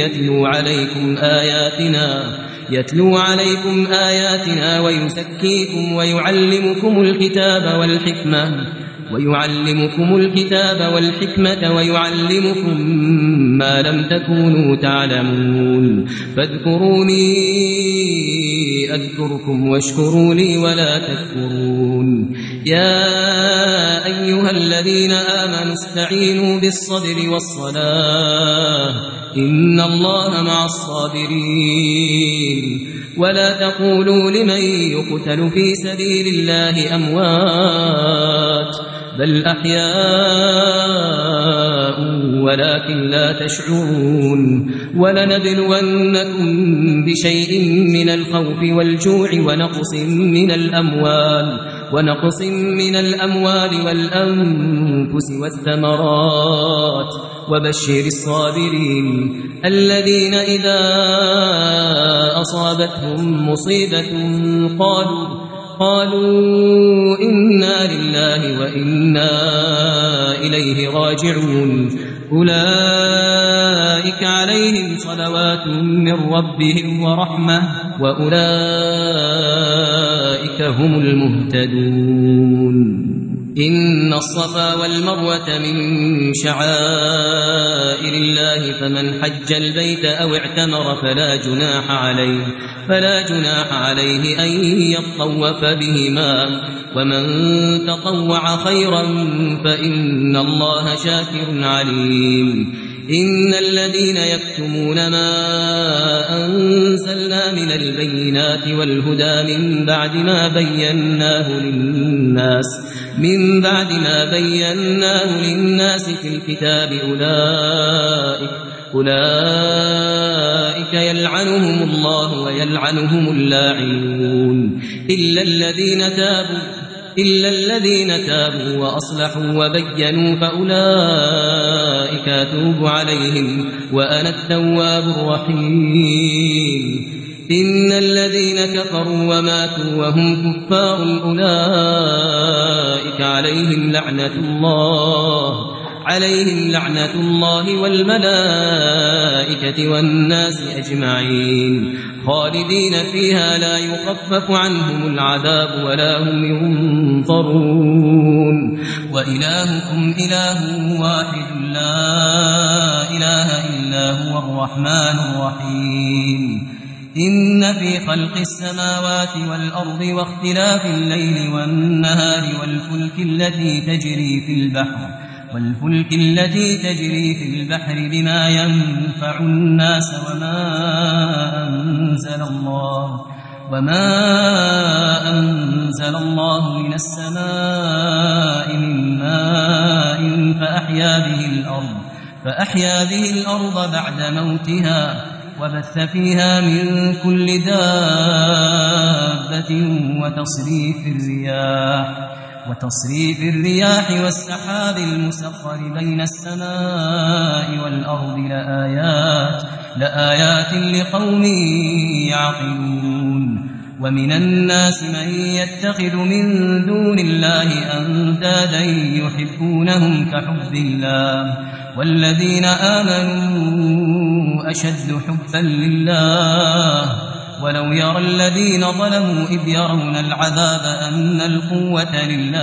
S2: يتلو عليكم آياتنا ويزكيكم ويعلمكم الكتاب والحكمة ويعلمكم ما لم تكونوا تعلمون فاذكروني أذكركم واشكروا لي ولا تكفرون يا أيها الذين آمنوا استعينوا بالصبر والصلاة إن الله مع الصابرين ولا تقولوا لمن يقتل في سبيل الله أموات بل أحياء ولكن لا تشعرون ولنبلونكم بشيء من الخوف والجوع ونقص من الأموال والأنفس والثمرات وبشر الصابرين الذين إذا أصابتهم مصيبة قالوا إنا لله وإنا إليه راجعون أولئك عليهم صلوات من ربهم ورحمة وأولئك هم المهتدون إن الصفا والمروة من شعائر الله فمن حج البيت أو اعتمر فلا جناح عليه أن يطوف بهما ومن تطوع خيرا فإن الله شاكر عليم إن الذين يكتمون ما أنزلنا من البينات والهدى من بعد ما بيناه للناس في الكتاب أولئك يلعنهم الله ويلعنهم اللاعنون إلا الذين تابوا وأصلحوا وبينوا فأولئك أتوب عليهم وأنا التواب الرحيم إن الذين كفروا وماتوا وهم كفار أولئك عليهم لعنة الله والملائكة والناس أجمعين خالدين فيها لا يخفف عنهم العذاب ولا هم ينظرون وإلهكم إله واحد لا إله إلا هو الرحمن الرحيم إن في خلق السماوات والأرض واختلاف الليل والنهار والفلك التي تجري في البحر بما ينفع الناس وما أنزل الله من السماء من ماء فأحيا به الأرض بعد موتها وبث فيها من كل دابة وتصريف الرياح والسحاب المسخر بين السماء والأرض لآيات لقوم يعقلون ومن الناس من يتخذ من دون الله أندادا يحبونهم كحب الله والذين آمنوا أشد حبا لله ولو يرى الذين ظلموا إذ يرون العذاب أن القوة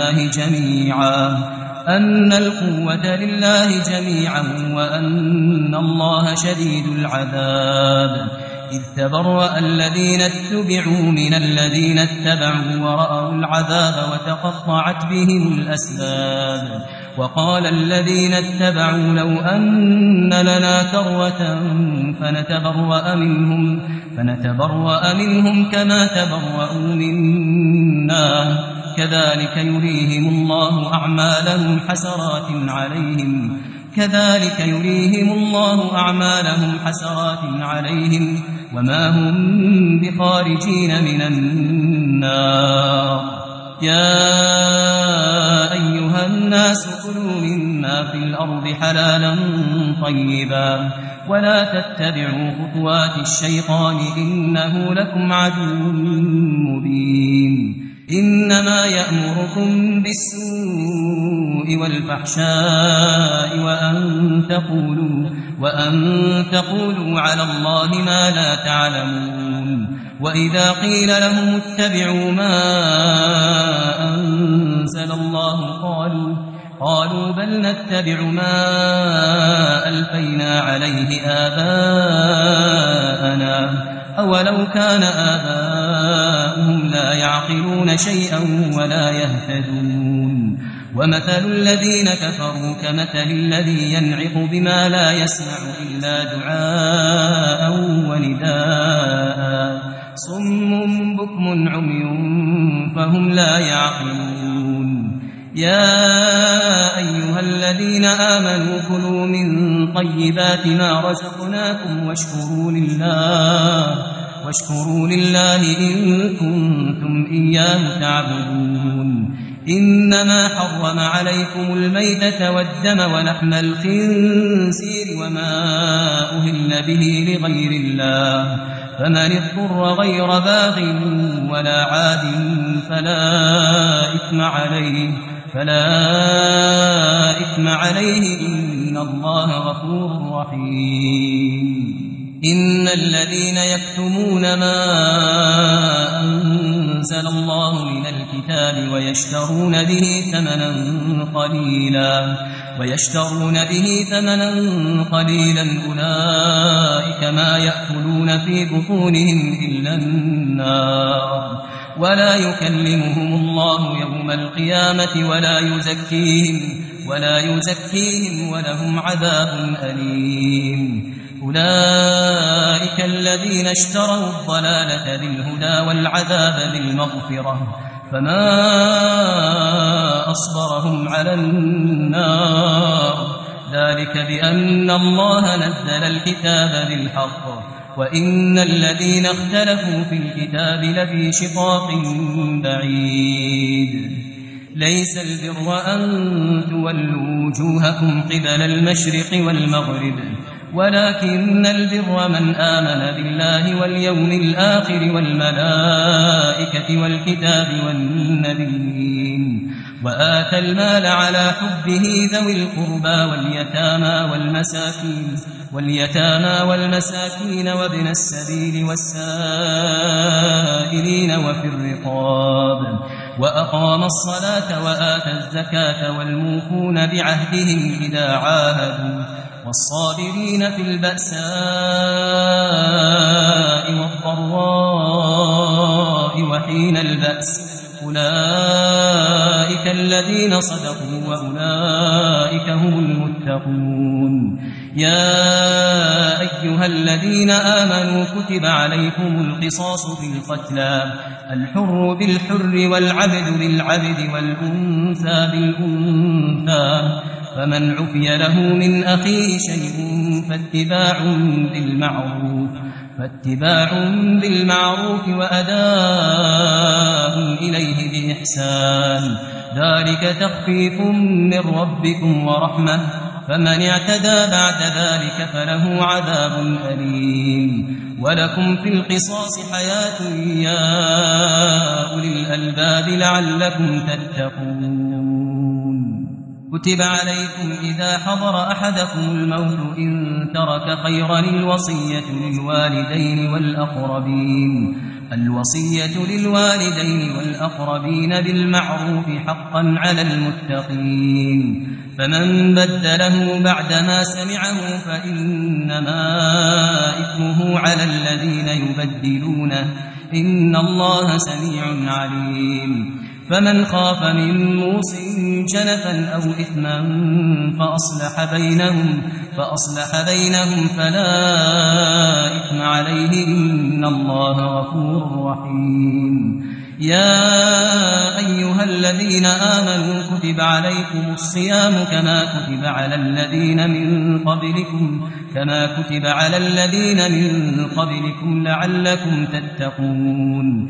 S2: لله جميعا وأن الله شديد العذاب إذ تبرأ الذين اتبعوا من الذين اتبعوا ورأوا العذاب وتقطعت بهم الأسباب وقال الذين اتبعوا لو أن لنا كرة فنتبرأ منهم كما تبرأوا منا كذلك يريهم الله أعمالهم حسرات عليهم وما هم بخارجين من النار يا أيها الناس كلوا مما في الأرض حلالا طيبا ولا تتبعوا خطوات الشيطان إنه لكم عدو مبين إنما يأمركم بالسوء والفحشاء وأن تقولوا على الله ما لا تعلمون وإذا قيل لهم اتبعوا ما أنزل الله قالوا بل نتبع ما ألفينا عليه آباءنا أولو كان آباؤهم لا يعقلون شيئا ولا يهتدون ومثل الذين كفروا كمثل الذي ينعق بما لا يسمع إلا دعاء ونداء صم بكم عمي فهم لا يعقلون يا أيها الذين آمنوا كلوا من طيبات ما رزقناكم واشكروا لله إن كنتم إياه تعبدون إنما حرم عليكم الميتة والدم ولحم الخنزير وما أهل به لغير الله فمن اضطر غير باغ ولا عاد فلا إثم عليه إن الله غفور رحيم إن الذين يكتمون ما أنزل الله من الكتاب ويشترون به ثمنا قليلا أولئك ما يأكلون في بطونهم إلا النار ولا يكلمهم الله يوم القيامة ولا يزكيهم ولهم عذاب أليم أولئك الذين اشتروا الضلالة بالهدى والعذاب بالمغفرة فما أصبرهم على النار ذلك بأن الله نزل الكتاب بالحق وإن الذين اختلفوا في الكتاب لفي شقاق بعيد ليس البر أن تولوا وجوهكم قبل المشرق والمغرب ولكن البر من آمن بالله واليوم الآخر والملائكة والكتاب والنبيين وآتى المال على حبه ذوي القربى واليتامى والمساكين وابن السبيل والسائلين وفي الرقاب وأقام الصلاة وآتى الزكاة والموفون بعهدهم إذا عاهدوا والصابرين في البأساء والضراء وحين البأس أولئك الذين صدقوا وأولئك هم المتقون يا أيها الذين آمنوا كتب عليكم القصاص في القتلى الحر بالحر والعبد بالعبد والأنثى بالأنثى فمن عفي له من أخيه شيء فاتباع بالمعروف وأداء إليه بإحسان ذلك تخفيف من ربكم ورحمة فمن اعتدى بعد ذلك فله عذاب أليم ولكم في القصاص حياة يا أولي الألباب لعلكم تتقون كتب عليكم إذا حضر أحدكم الموت إن ترك خيرا الوصية للوالدين والأقربين بالمعروف حقا على المتقين فمن بدله بعدما سمعه فإنما إثمه على الذين يبدلونه إن الله سميع عليم فمن خاف من موص جنفا أو إثما فأصلح بينهم فلا إثم عليه إن الله غفور رحيم يا أيها الذين آمنوا كتب عليكم الصيام كما كتب على الذين من قبلكم لعلكم تتقون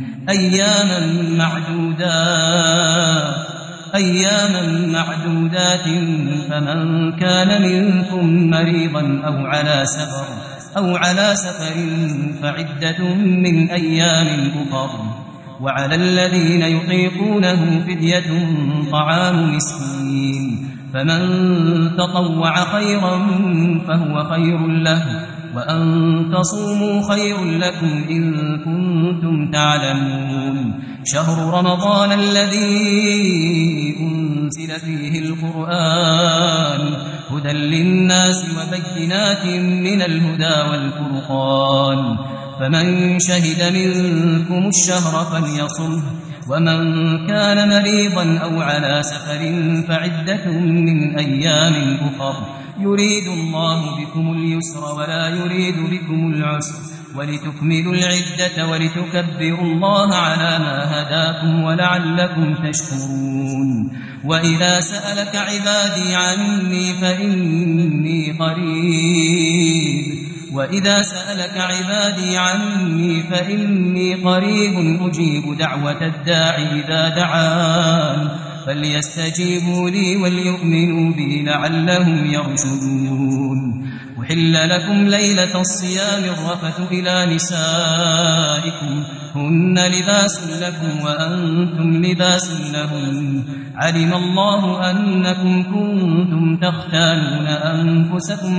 S2: أياما معدودات فمن كان منكم مريضا أو على سفر فعدة من أيام أخر وعلى الذين يطيقونه فدية طعام مسكين فمن تطوع خيرا فهو خير له وأن تصوموا خير لكم إن كنتم تعلمون شهر رمضان الذي أنزل فيه القرآن هدى للناس وبينات من الهدى والفرقان فمن شهد منكم الشهر فليصمه ومن كان مريضا أو على سفر فعدة من أيام أخر يريد الله بكم اليسر ولا يريد بكم العسر ولتكملوا العدة ولتكبروا الله على ما هداكم ولعلكم تشكرون وإذا سألك عبادي عني فإني قريب أجيب دعوة الداع إذا دعان فليستجيبوا لي وليؤمنوا بي لعلهم يرشدون أحل لكم ليلة الصيام الرفث إلى نسائكم هن لباس لكم وأنتم لباس لهن علم الله أنكم كنتم تختانون أنفسكم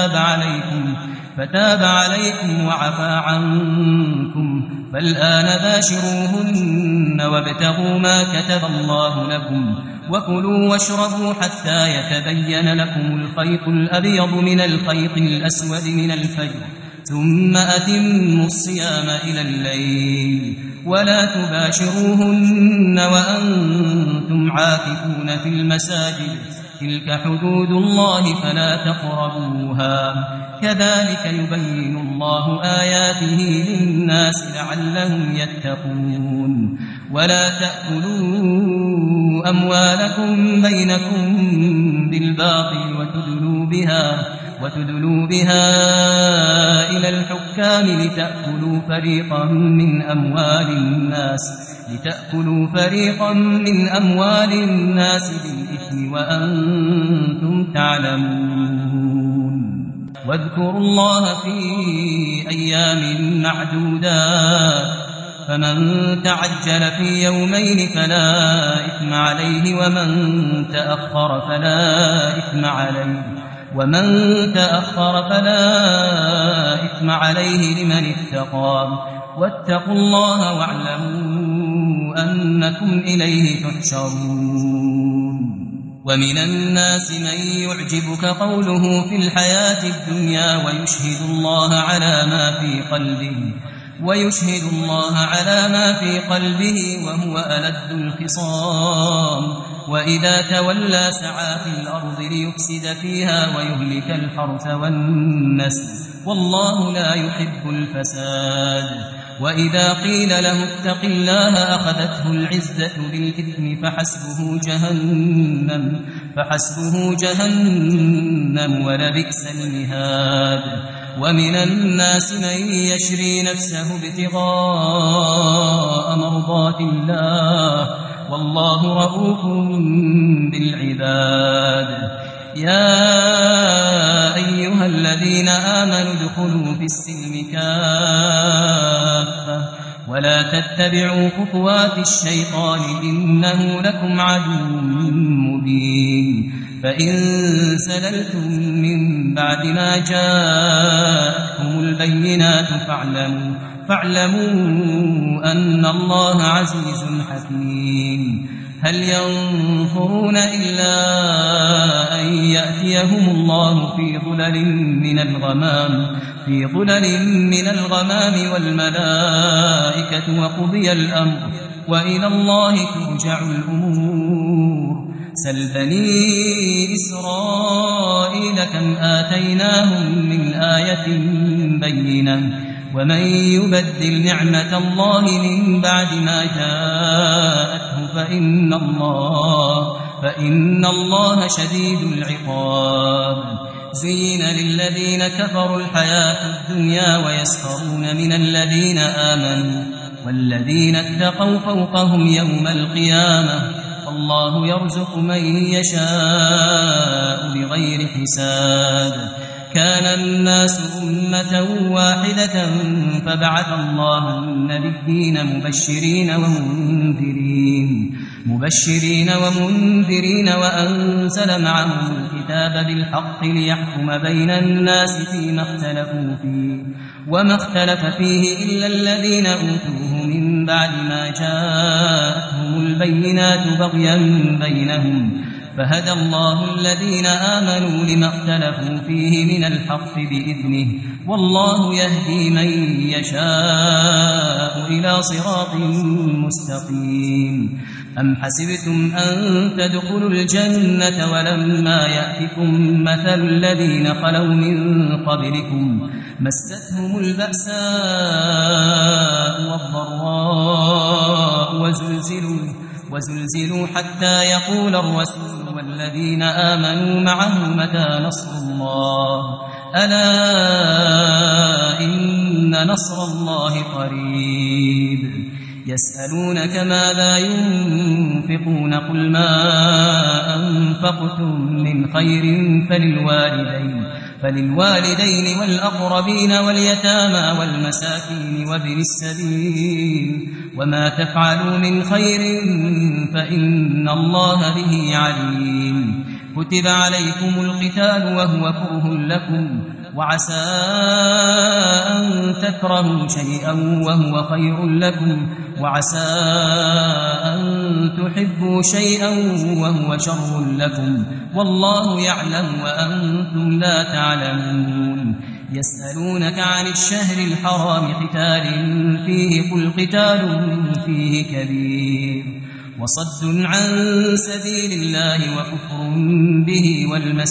S2: فتاب عليكم وعفى عنكم فالآن باشروهن وابتغوا ما كتب الله لكم وكلوا واشربوا حتى يتبين لكم الخيط الأبيض من الخيط الأسود من الفجر ثم أتموا الصيام إلى الليل ولا تباشروهن وأنتم عاكفون في المساجد تلك حدود الله فلا تقربوها كذلك يبين الله آياته للناس لعلهم يتقون ولا تأكلوا أموالكم بينكم بالباطل وتدلوا بها إلى الحكام لتأكلوا فريقا من أموال الناس بالإثم وأنتم تعلمون واذكروا الله في أيام معدودات فمن تعجل في يومين فلا إثم عليه ومن تأخر فلا إثم عليه لمن اتقى واتقوا الله واعلموا أنكم إليه تحشرون ومن الناس من يعجبك قوله في الحياة الدنيا ويشهد الله على ما في قلبه وهو ألد الخصام وإذا تولى سعى في الأرض ليفسد فيها ويهلك الحرث والنسل والله لا يحب الفساد وإذا قيل له اتق الله أخذته العزة بالإثم فحسبه جهنم ولبئس المهاد ومن الناس من يشري نفسه ابتغاء مرضات الله والله رؤوف بالعباد يا أيها الذين آمنوا ادخلوا في السلم كافة ولا تتبعوا خطوات الشيطان إنه لكم عدو مبين فإن سللتم من بعد ما جاءتكم البينات فاعلموا أن الله عزيز حكيم هل ينظرون إلا أن يأتيهم الله في ظلل من الغمام والملائكة وقضي الأمر وإلى الله ترجع الأمور سل بني إسرائيل كم آتيناهم من آية بينة ومن يبدل نعمة الله من بعد ما جاءته فإن الله شديد العقاب زين للذين كفروا الحياة الدنيا ويسخرون من الذين آمنوا والذين اتقوا فوقهم يوم القيامة الله يرزق من يشاء بغير حساب كان الناس أمة واحدة فبعث الله النبيين مبشرين ومنذرين وأنزل معهم الكتاب بالحق ليحكم بين الناس فيما اختلفوا فيه وما اختلف فيه إلا الذين أوتوه من بعد ما جاءتهم البينات بغيا بينهم فهدى الله الذين آمنوا لما اختلفوا فيه من الحق بإذنه والله يهدي من يشاء إلى صراط مستقيم أم حسبتم أن تدخلوا الجنة ولما يأتكم مثل الذين خلوا من قبلكم مستهم البأساء والضراء وزلزلوا حتى يقول الرسول والذين آمنوا معه متى نصر الله ألا إن نصر الله قريب يسألونك ماذا ينفقون قل ما أنفقتم من خير فللوالدين والأقربين واليتامى والمساكين وابن السبيل وما تفعلوا من خير فإن الله به عليم كتب عليكم القتال وهو كره لكم وعسى أن تكرهوا شيئا وهو خير لكم وعسى أن تحبوا شيئا وهو شر لكم والله يعلم وأنتم لا تعلمون يسألونك عن الشهر الحرام قتال فيه قل قتال فيه كبير وصد عن سبيل الله وكفر به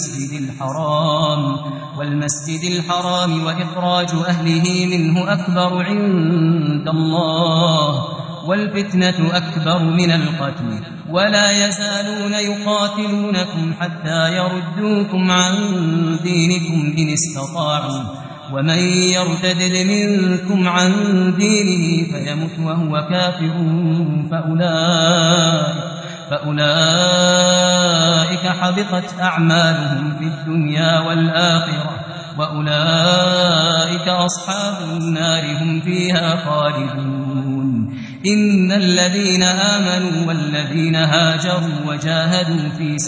S2: والمسجد الحرام وإخراج أهله منه أكبر عند الله والفتنة أكبر من القتل ولا يزالون يقاتلونكم حتى يردوكم عن دينكم إن استطاعوا ومن يرتد منكم عن دينه فيمت وهو كافر فأولئك حبطت أعمالهم في الدنيا والآخرة وأولئك أصحاب النار هم فيها خالدون إن الذين آمنوا والذين هاجروا وجاهدوا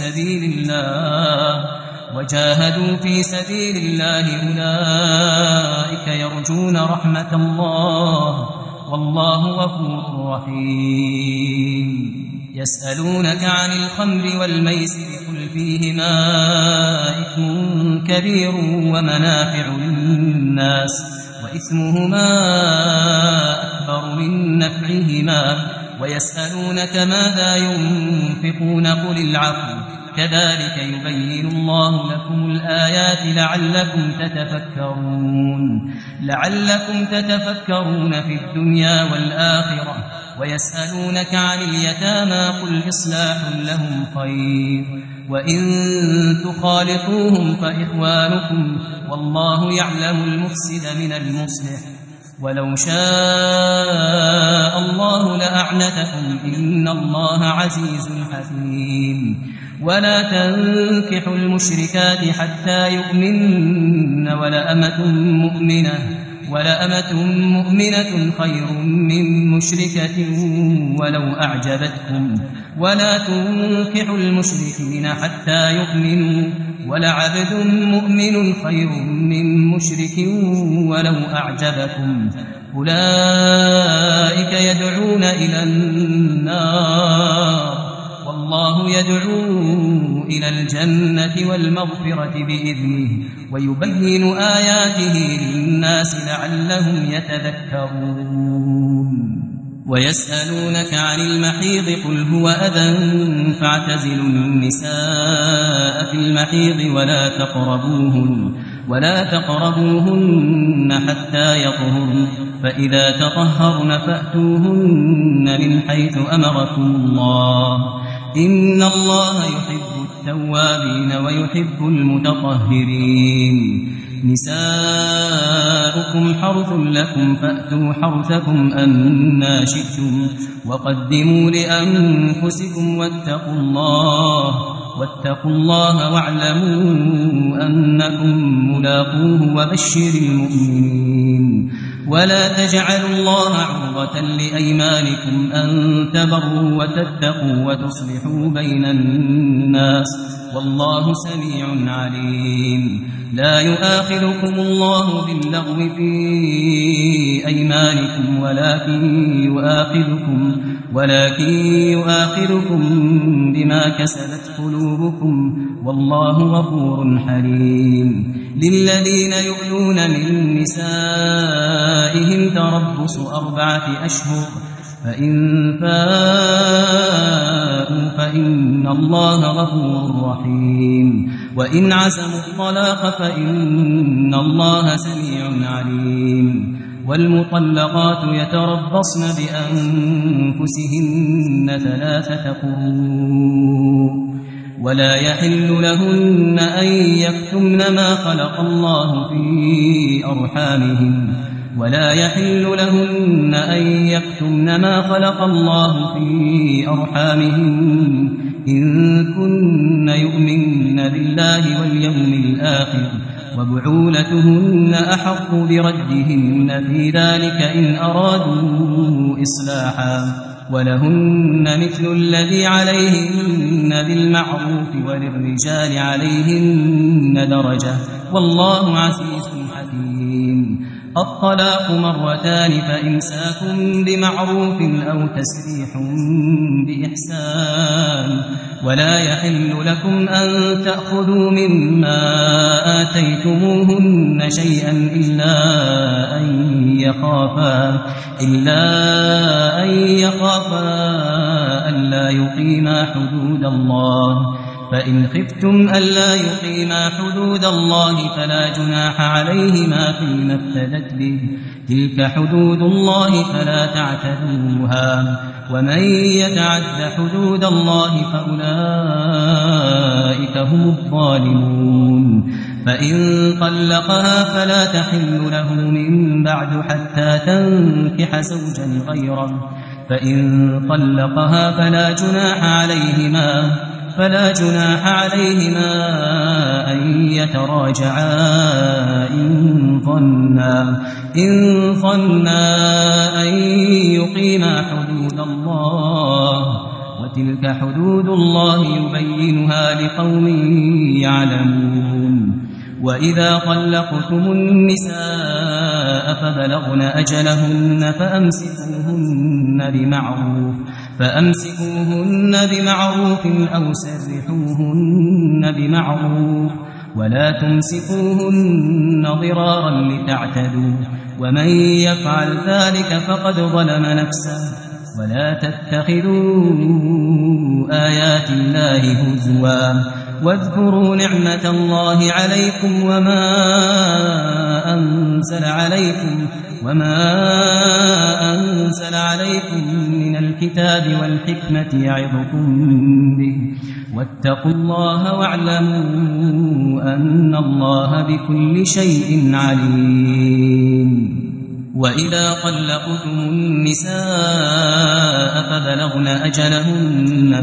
S2: في سبيل الله أولئك يرجون رحمة الله والله غفور رحيم يسألونك عن الخمر والميسر قل فيهما إثم كبير ومنافع للناس وإثمهما أكبر من نفعهما ويسألونك ماذا ينفقون قل العفو كذلك يبين الله لكم الآيات لعلكم تتفكرون في الدنيا والآخرة ويسألونك عن اليتامى قل إصلاح لهم خير وإن تخالطوهم فإخوانكم والله يعلم المفسد من المصلح ولو شاء الله لأعنتكم إن الله عزيز حكيم ولا تنكحوا المشركات حتى يؤمنن ولأمة مؤمنة خير من مشركة ولو أعجبتكم ولا تنكحوا المشركين حتى يؤمنوا ولعبد مؤمن خير من مشرك ولو أعجبكم أولئك يدعون إلى النار والله يدعو إلى الجنة والمغفرة بإذنه ويبين آياته للناس لعلهم يتذكرون ويسألونك عن المحيض قل هو أذى فاعتزلوا النساء في المحيض ولا تقربوهن حتى يطهرن فإذا تطهرن فأتوهن من حيث أمركم الله إن الله يحب التوابين ويحب المتطهرين نساؤكم حرث لكم فأتوا حرثكم أنى شئتم وقدموا لأنفسكم واتقوا الله واعلموا أنكم ملاقوه وبشر المؤمنين ولا تجعلوا الله عرضة لأيمانكم أن تبروا وتتقوا وتصلحوا بين الناس والله سميع عليم لا يؤاخذكم الله باللغو في أيمانكم ولكن يؤاخذكم بما كسبت قلوبكم والله غفور حليم للذين يؤلون من نسائهم تربص 4 أشهر فإن فاءوا فإن الله غفور رحيم وإن عزموا الطلاق فإن الله سميع عليم والمطلقات يتربصن بأنفسهن 3 قروء ولا يحل لهن أن يكتمن ما خلق الله في أرحامهن إن كن يؤمن بالله واليوم الآخر وبعولتهن أحق بردهن في ذلك إن أرادوا إصلاحا ولهن مثل الذي عليهن بالمعروف وللرجال عليهن درجة والله عزيز حكيم الطلاق 2 فإمساك بمعروف أو تسريح بإحسان ولا يحل لكم أن تأخذوا مما آتيتموهن شيئا إلا أن يخافا ألا يقيما حدود الله فإن خفتم ألا يقيما حدود الله فلا جناح عليهما فيما افتدت به تلك حدود الله فلا تعتدوها ومن يتعد حدود الله فأولئك هم الظالمون فإن طلقها فلا تحل له من بعد حتى تنكح زوجا غيره فإن طلقها فلا جناح عليهما أن يتراجعا إن ظنا أن يقيما حدود الله وتلك حدود الله يبينها لقوم يعلمون وإذا طلقتم النساء
S3: فبلغن أجلهن فأمسكوهن بمعروف أو سرحوهن بمعروف ولا تمسكوهن ضرارا لتعتدوا ومن يفعل ذلك فقد ظلم نفسه ولا تتخذوا آيات الله هزوا واذكروا نعمة الله عليكم وما أنزل عليكم من الكتاب والحكمة يعظكم به واتقوا الله واعلموا أن الله بكل شيء عليم. وإذا طلقتم النساء فبلغن أجلهن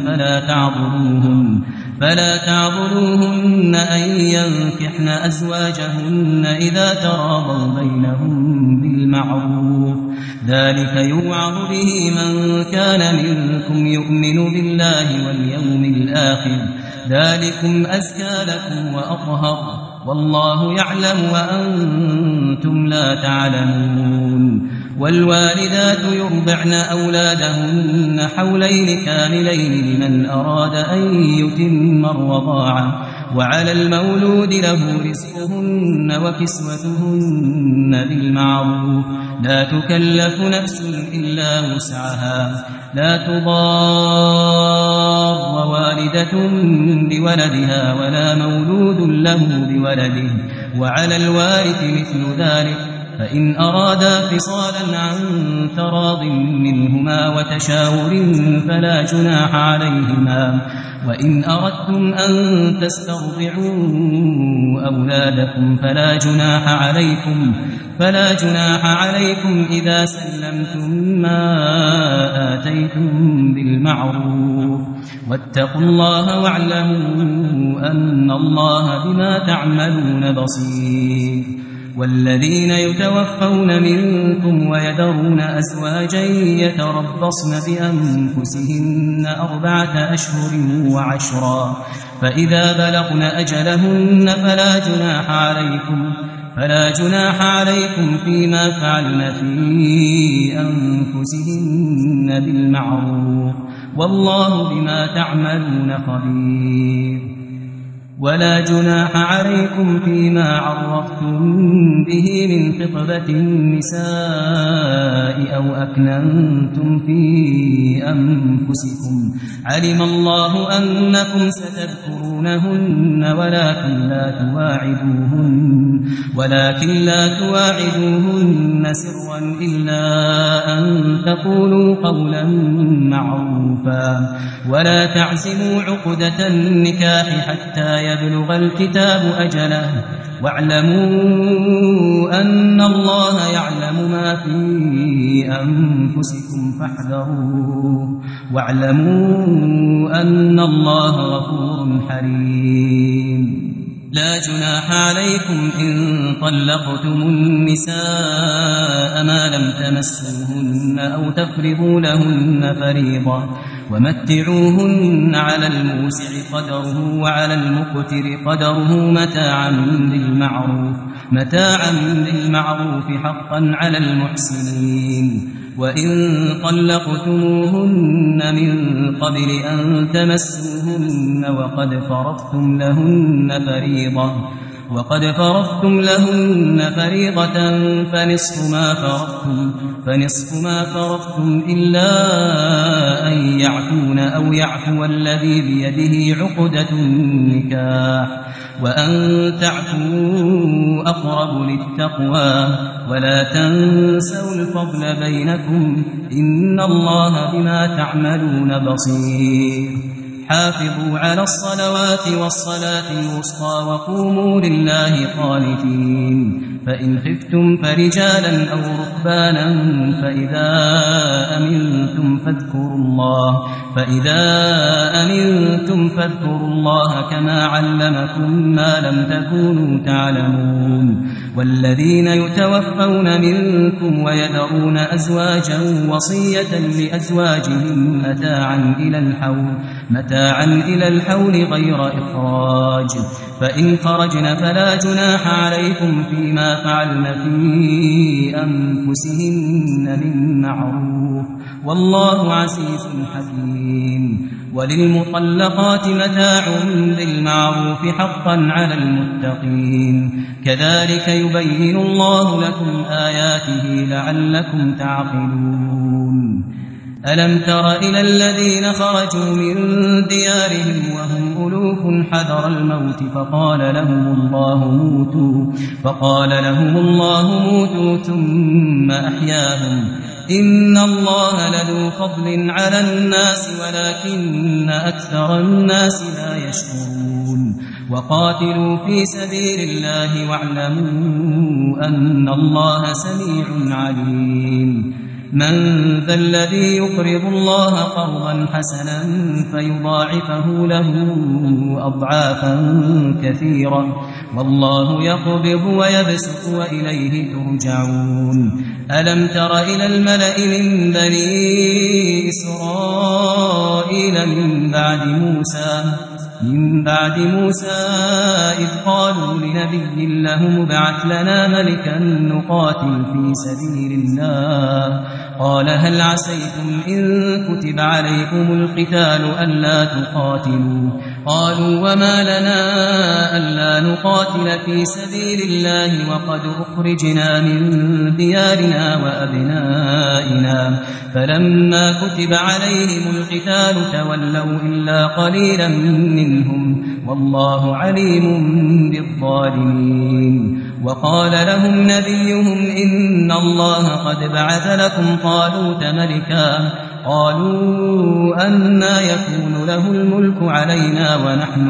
S3: فلا تعضلوهن أن ينكحن أزواجهن إذا تراضوا بينهم بالمعروف ذلك يوعظ به من كان منكم يؤمن بالله واليوم الآخر ذلكم أزكى لكم وأطهر والله يعلم وأنتم لا تعلمون. والوالدات يرضعن أولادهن حولين كاملين لمن أراد أن يتم الرضاعة وعلى المولود له رزقهن وكسوتهن بالمعروف لا تكلف نفس إلا وسعها لا تضار والدة بولدها ولا مولود له بولده وعلى الوارث مثل ذلك فإن أرادا فصالا عن تراض منهما وتشاور فلا جناح عليهما وإن أردتم أن تسترضعوا أولادكم فلا جناح عليكم إذا سلمتم ما آتيتم بالمعروف واتقوا الله واعلموا أن الله بما تعملون بصير. والذين يتوفون منكم ويذرون أزواجا يتربصن بأنفسهن 4 أشهر و10 فإذا بلغن أجلهن فلا جناح عليكم فيما فعلن في أنفسهن بالمعروف والله بما تعملون خبير. ولا جناح عليكم فيما عرفتم به من خطبة النساء أو أكننتم في أنفسكم علم الله أنكم ستذكرونهن ولكن لا تواعدوهن سرا إلا أن تقولوا قولا معروفا ولا تعزموا عقدة النكاح حتى يبلغ الكتاب أجله واعلموا أن الله يعلم ما في أنفسكم فاحذروه واعلموا أن الله غفور حليم. لا جناح عليكم إن طلقتم النساء ما لم تمسوهن أو تفرضوا لهن فريضة ومتعوهن على الموسع قدره وعلى المقتر قدره متاعا بالمعروف حقا على المحسنين. وإن طلقتموهن من قبل أن تمسوهن وقد فرضتم لهن فريضة فنصف ما فرضتم إلا أن يعفون أو يعفو الذي بيده عقدة النكاح وأن تعفوا أقرب للتقوى ولا تنسوا الفضل بينكم إن الله بما تعملون بصير. حافظوا على الصلوات والصلاة الوسطى وقوموا لله قانتين. فإن خفتم فرجالا أو ركبانا فإذا أمنتم فاذكروا الله كما علمكم ما لم تكونوا تعلمون والذين يتوفون منكم ويذرون أزواجا وصية لأزواجهم متاعا إلى الحول غير إخراج، فإن خرجن فلا جناح عليكم فيما فعلن في أنفسهن من معروف، والله عزيز حكيم. وللمطلقات متاع بالمعروف حقا على المتقين، كذلك يبين الله لكم آياته لعلكم تعقلون. ألم تر إلى الذين خرجوا من ديارهم وهم ألوف حذر الموت فقال لهم الله موتوا ثم أحياهم، إن الله لذو فضل على الناس ولكن أكثر الناس لا يشكرون. وقاتلوا في سبيل الله واعلموا أن الله سميع عليم. من ذا الذي يقرض الله قرضا حسنا فيضاعفه له أضعافا كثيرة، والله يقبض ويبسط وإليه ترجعون. ألم تر إلى الملأ من بني إسرائيل من بعد موسى إذ قالوا لنبي له مبعث لنا ملكا نقاتل في سبيل الله، قال هل عسيتم إن كتب عليكم القتال ألا تقاتلوا؟ قالوا وما لنا ألا نقاتل في سبيل الله وقد أخرجنا من ديارنا وأبنائنا، فلما كتب عليهم القتال تولوا إلا قليلا منهم، والله عليم بالظالمين. وقال لهم نبيهم إن الله قد بعث لكم طالوت ملكا، قالوا أنى يكون له الملك علينا ونحن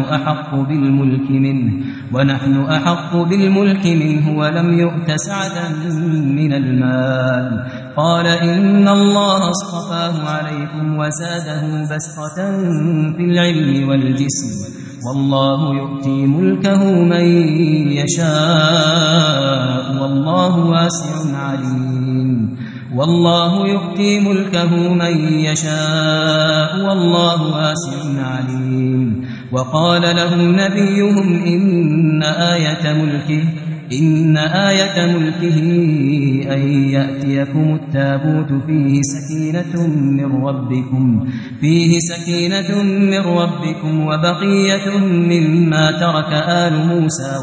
S3: أحق بالملك منه ولم يؤت سعة من المال، قال إن الله اصطفاه عليكم وزاده بسطة في العلم والجسم، والله يؤتي ملكه من يشاء والله واسع عليم. والله يؤتي ملكه من يشاء والله واسع عليم. وقال لهم نبيهم إن آية ملكه أن يأتيكم التابوت فيه سكينة من ربكم وبقية مما ترك آل موسى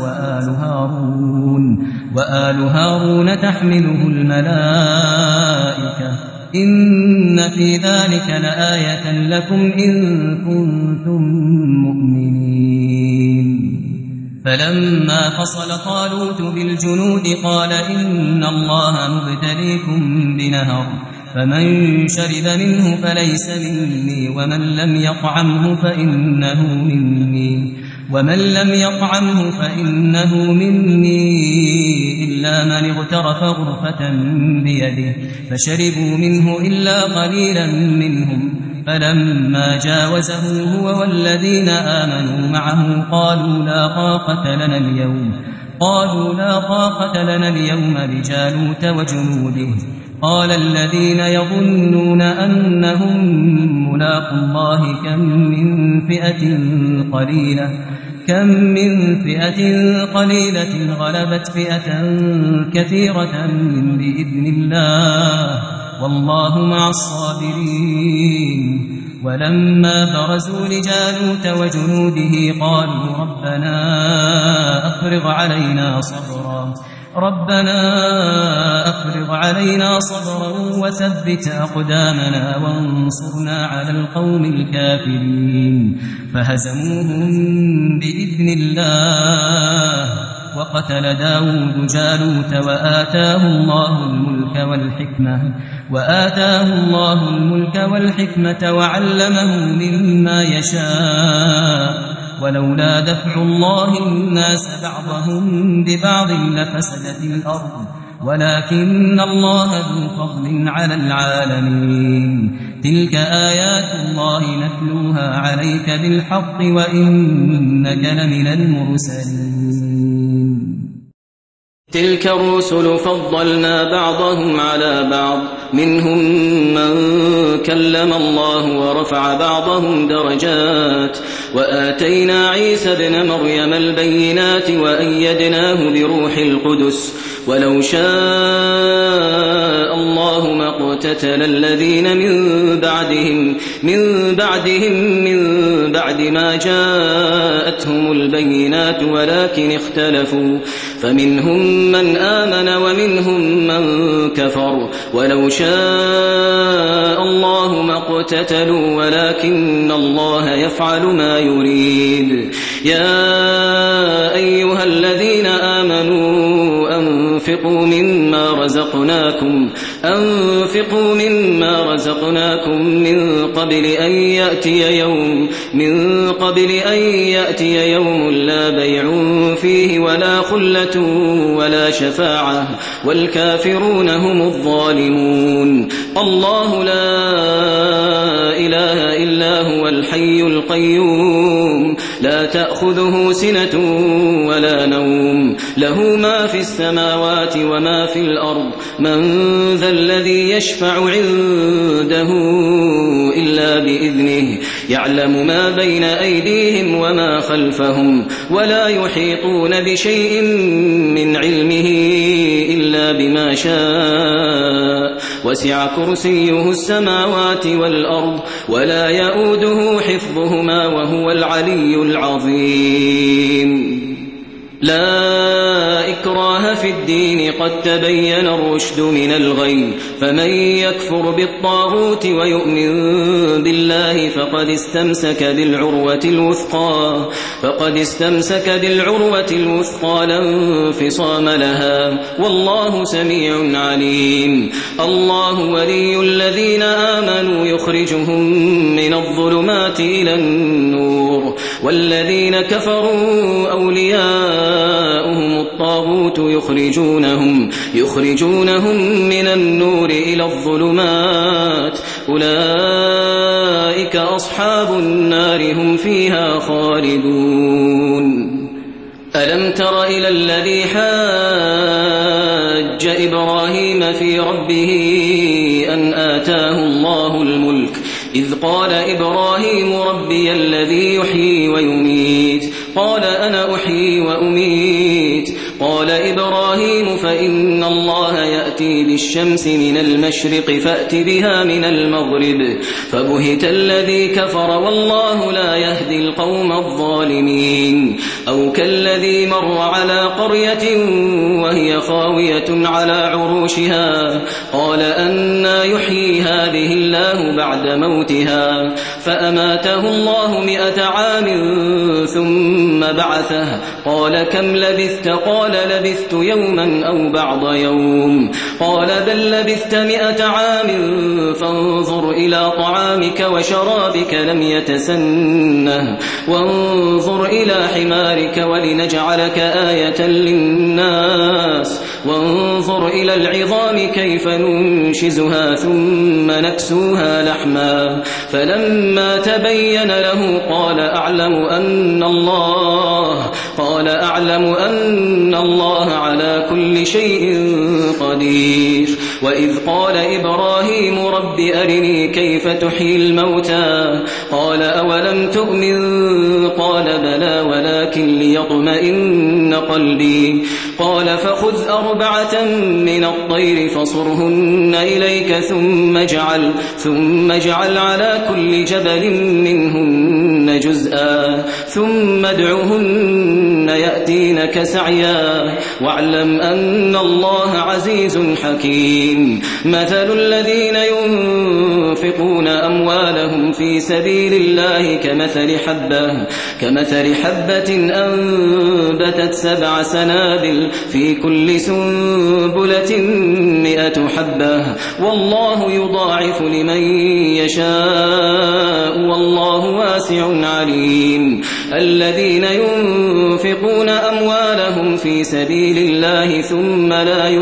S3: وآل هارون تحمله الملائكة، إن في ذلك لآية لكم إن كنتم مؤمنين. فلما فصل طالوت بالجنود قال إن الله مبتليكم بنهر، فمن شرب منه فليس مني ومن لم يطعمه فإنه مني إلا من اغترف غرفة بيده، فشربوا منه إلا قليلا منهم، فلما جاوزه هو والذين آمنوا معه قالوا لا طاقة لنا اليوم بجالوت وجنوده. قال الذين يظنون أنهم ملاقو الله كم من فئة قليلة غلبت فئة كثيرة بإذن الله، والله مع الصابرين. ولما برزوا لجالوت وجنوده قالوا ربنا أفرغ علينا صبرا وثبت أقدامنا وانصرنا على القوم الكافرين، فهزموهم بإذن الله. وقتل داود جالوت وآتاه الله الملك والحكمة وعلمه مما يشاء، ولولا دفع الله الناس بعضهم ببعض لفسدت الأرض، ولكن الله ذو فضل على العالمين. تلك آيات الله نتلوها عليك بالحق وإنك لمن المرسلين.
S2: تلك الرسل فضلنا بعضهم على بعض منهم من كلم الله ورفع بعضهم درجات وآتينا عيسى ابن مريم البينات وأيدناه بروح القدس ولو شاء الله ما اقتتل الذين من بعد ما جاءتهم البينات ولكن اختلفوا فمنهم من آمن ومنهم من كفر ولو شاء الله ما اقتتلوا ولكن الله يفعل ما يريد يا أيها الذين آمنوا أنفقوا مما رزقناكم من قبل أن يأتي يوم لا بيع فيه ولا خلة ولا شفاعة والكافرون هم الظالمون الله لا إله إلا هو الحي القيوم لا تأخذه سنة ولا نوم له ما في السماوات وما في الأرض من ذا الذي يشفع عنده إلا بإذنه يعلم ما بين أيديهم وما خلفهم ولا يحيطون بشيء من علمه إلا بما شاء وسع كرسيه السماوات والأرض ولا يؤوده حفظهما وهو العلي العظيم لا إكراه في الدين قد تبين الرشد من الغي فمن يكفر بالطاغوت ويؤمن بالله فقد استمسك بالعروة الوثقى لا انفصام لها والله سميع عليم الله ولي الذين آمنوا يخرجهم من الظلمات إلى النور والذين كفروا أولياؤهم الطاغوت يخرجونهم من النور إلى الظلمات أولئك أصحاب النار هم فيها خالدون ألم تر إلى الذي حاج إبراهيم في ربه أن آتاه الله الملك إذ قال إبراهيم ربي الذي يحيي ويميت قال أنا أحيي وأميت قال إبراهيم فإن الله يأتي بالشمس من المشرق فأت بها من المغرب فبهت الذي كفر والله لا يهدي القوم الظالمين أو كالذي مر على قرية وهي خاوية على عروشها قال أنى يحيي هذه الله بعد موتها فأماته الله 100 عام ثم بعثه قال كم لبثت قال لبثت يوما أو بعض يوم قال بل لبثت 100 عام فانظر إلى طعامك وشرابك لم يتسنه وانظر إلى حمارك ولنجعلك آية للناس وانظر إلى العظام كيف ننشزها ثم نكسوها لحما فلما تبين له قال أعلم أن الله على كل شيء قدير وإذ قال إبراهيم رب أرني كيف تحيي الموتى قال أولم تؤمن قال بلى ولكن ليطمئن قلبي قال فخذ 4 من الطير فصرهن إليك ثم اجعل على كل جبل منهن جزءا ثم ادعهن يأتينك سعيا واعلم أن الله عزيز حكيم مثل الذين ينفقون أموالهم في سبيل الله كمثل حبة أنبتت 7 سنابل في كل سنبلة 100 حبة والله يضاعف لمن يشاء والله واسع عليم الذين ينفقون أموالهم في سبيل الله ثم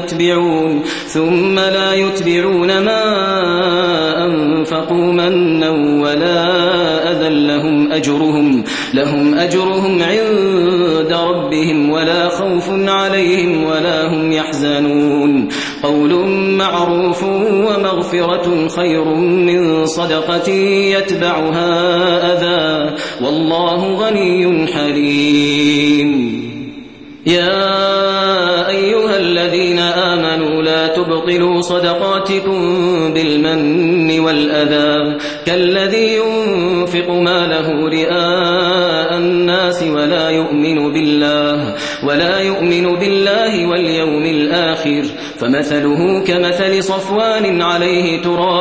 S2: لا يتبعون ما أنفقوا منا ولا أذى لهم أجرهم عند ربهم ولا خوف عليهم ولا هم يحزنون قول معروف ومغفرة خير من صدقة يتبعها أذى والله غني حليم يا أيها الذين آمنوا لا تبطلوا صدقاتكم بالمن والأذى كالذي ينفق ماله رئاء الناس ولا يؤمن بالله واليوم الآخر فمثله كمثل صفوان عليه تراب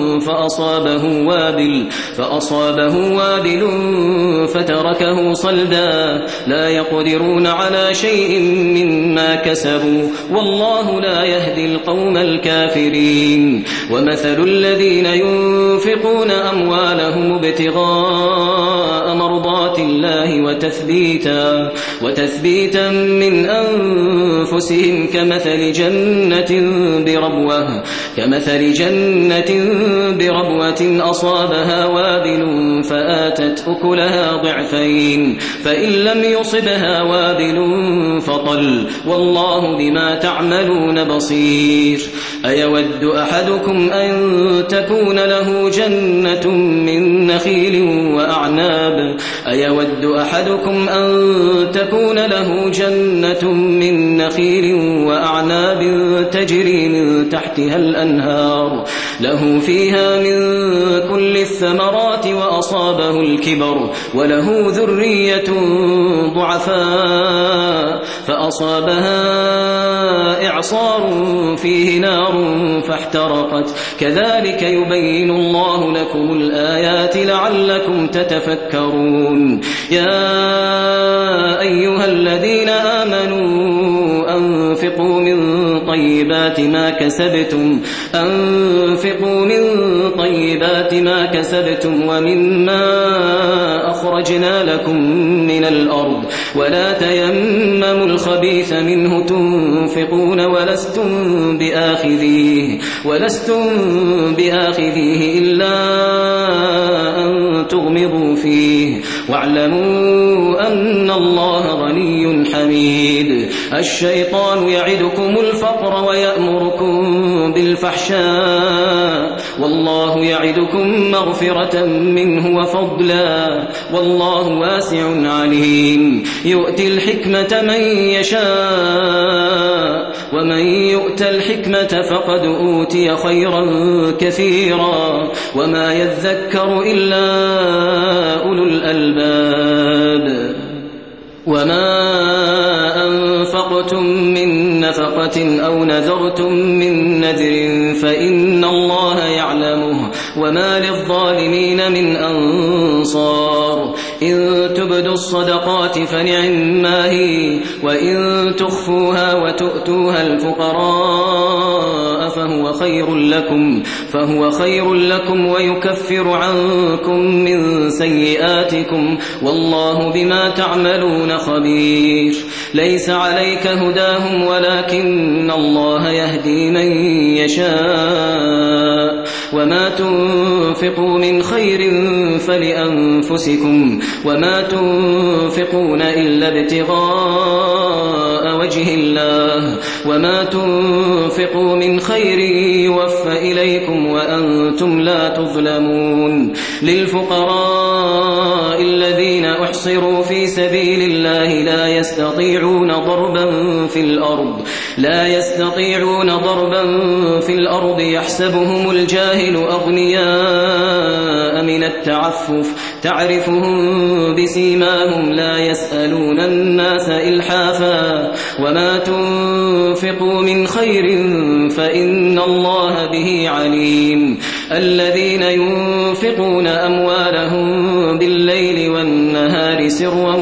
S2: فأصابه وابل فتركه صلدا لا يقدرون على شيء مما كسبوا والله لا يهدي القوم الكافرين ومثل الذين ينفقون أموالهم ابتغاء مرضات الله وتثبيتا من أنفسهم كمثل جنة بربوة أصابها وابل فآتت أكلها ضعفين فإن لم يصبها وابل فطل والله بما تعملون بصير أيود أحدكم أن تكون له جنة من نخيل وأعناب تجري من تحتها الأنهار له فيها من كل الثمرات وأصابه الكبر وله ذرية ضعفاء فأصابها إعصار فيه نار فاحترقت كذلك يبين الله لكم الآيات لعلكم تتفكرون يا أيها الذين آمنوا أنفقوا من طيبات ما كسبتم ومما أخرجنا لكم من الأرض ولا تيمموا الخبيث منه تنفقون ولستم بآخذيه إلا أن تغمضوا فيه واعلموا أن الله غني حميد الشيطان يعدكم الفقر ويأمركم بالفحشاء والله يعدكم مغفرة منه وفضلا والله واسع عليم يؤتي الحكمة من يشاء ومن يؤت الحكمة فقد أوتي خيرا كثيرا وما يذكر إلا أولو الألباب وما أنفقتم من نفقة أو نذرتم من نذر فإن الله يعلمه وما للظالمين من أنصار إن تبدوا الصدقات فنعما هي وإن تخفوها وتؤتوها الفقراء فهو خير لكم ويكفر عنكم من سيئاتكم والله بما تعملون خبير ليس عليك هداهم ولكن الله يهدي من يشاء وما تنفقوا من خير فلأنفسكم وما تنفقون إلا ابتغاء وجه الله وما تنفقوا من خير يوفى إليكم وأنتم لا تظلمون للفقراء الذين أحصروا في سبيل الله لا يستطيعون ضربا في الأرض يحسبهم الجاهل أغنياء من التعفف تعرفهم بسيماهم لا يسألون الناس إلحافا وما تنفقوا من خير فإن الله به عليم الذين ينفقون أموالهم بالليل والنهار سرا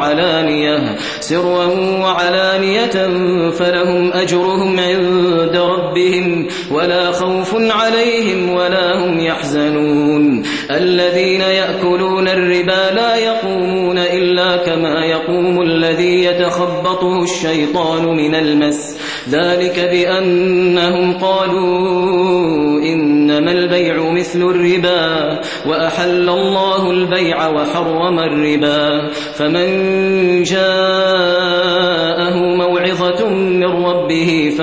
S2: وعلانية فلهم أجرهم عند ربهم ولا خوف عليهم ولا هم يحزنون الذين يأكلون الربا لا يقومون إلا كما يقوم الذي يتخبطه الشيطان من المس ذلك بأنهم قالوا إنما البيع مثل الربا وأحل الله البيع وحرم الربا فمن جاءه موعظة من ربه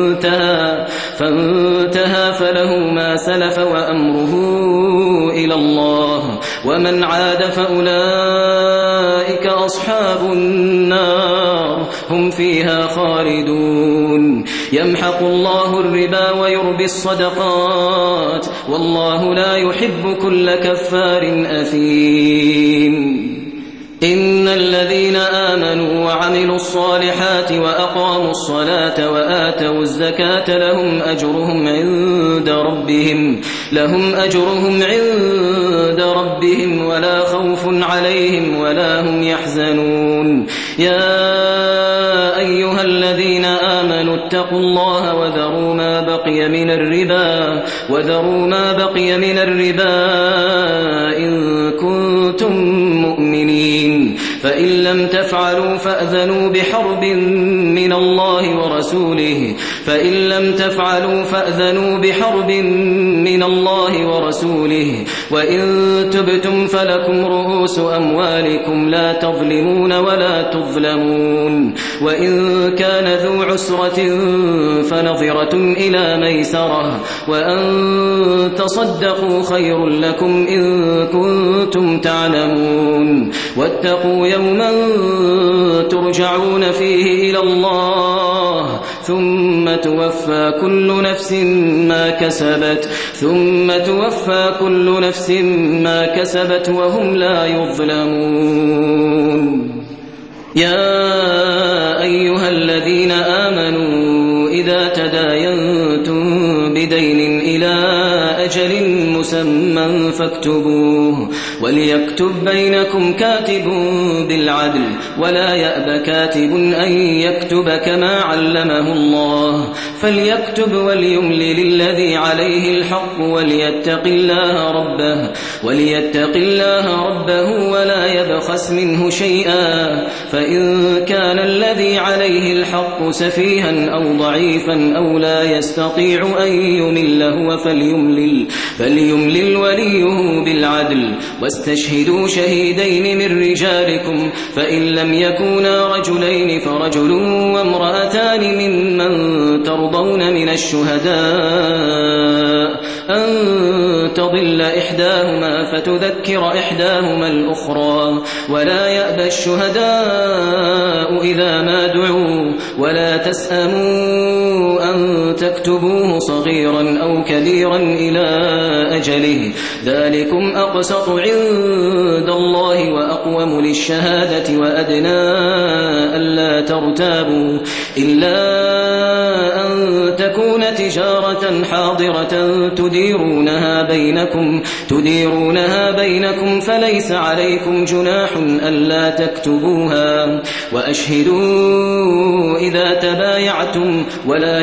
S2: فانتهى فله ما سلف وأمره إلى الله ومن عاد فأولئك أصحاب النار هم فيها خالدون يمحق الله الربا ويربي الصدقات والله لا يحب كل كفار أثيم إن الذين آمنوا وعملوا الصالحات وأقاموا الصلاة وآتوا الزكاة لهم أجرهم عند ربهم ولا خوف عليهم ولا هم يحزنون يا أيها الذين آمنوا اتقوا الله وذروا ما بقي من الربا إن كنتم مؤمنين فإن لم تفعلوا فأذنوا بحرب من الله ورسوله وإن تبتم فلكم رؤوس أموالكم لا تظلمون ولا تظلمون وإن كان ذو عسرة فنظرة إلى ميسرة وأن تصدقوا خير لكم إن كنتم تعلمون واتقوا يوما ترجعون فيه إلى الله ثم توفى كل نفس ما كسبت وهم لا يظلمون يا أيها الذين آمنوا إذا تداينتم بدين إلى أجل مسمى فاكتبوه وليكتب بينكم كاتب بالعدل ولا يأب كاتب أن يكتب كما علمه الله فليكتب وليملل الذي عليه الحق وليتق الله ربه ولا يبخس منه شيئا فإن كان الذي عليه الحق سفيها أو ضعيفا أو لا يستطيع أن يمل هو فليملل وليه بالعدل واستشهدوا شهيدين من رجالكم فإن لم يكونا رجلين فرجل وامرأتان ممن ترضون من الشهداء أن تضل إحداهما فتذكر إحداهما الأخرى ولا يأبى الشهداء إذا ما دعوا ولا تسأموا أن تكتبوه صغيرا أو كبيرا إلى أجله ذلكم أقسط عند الله وأقوم للشهادة وأدنى ألا ترتابوا إلا أن تكون تجارة حاضرة تديرونها بينكم فليس عليكم جناح ألا تكتبوها وأشهدوا إذا تبايعتم ولا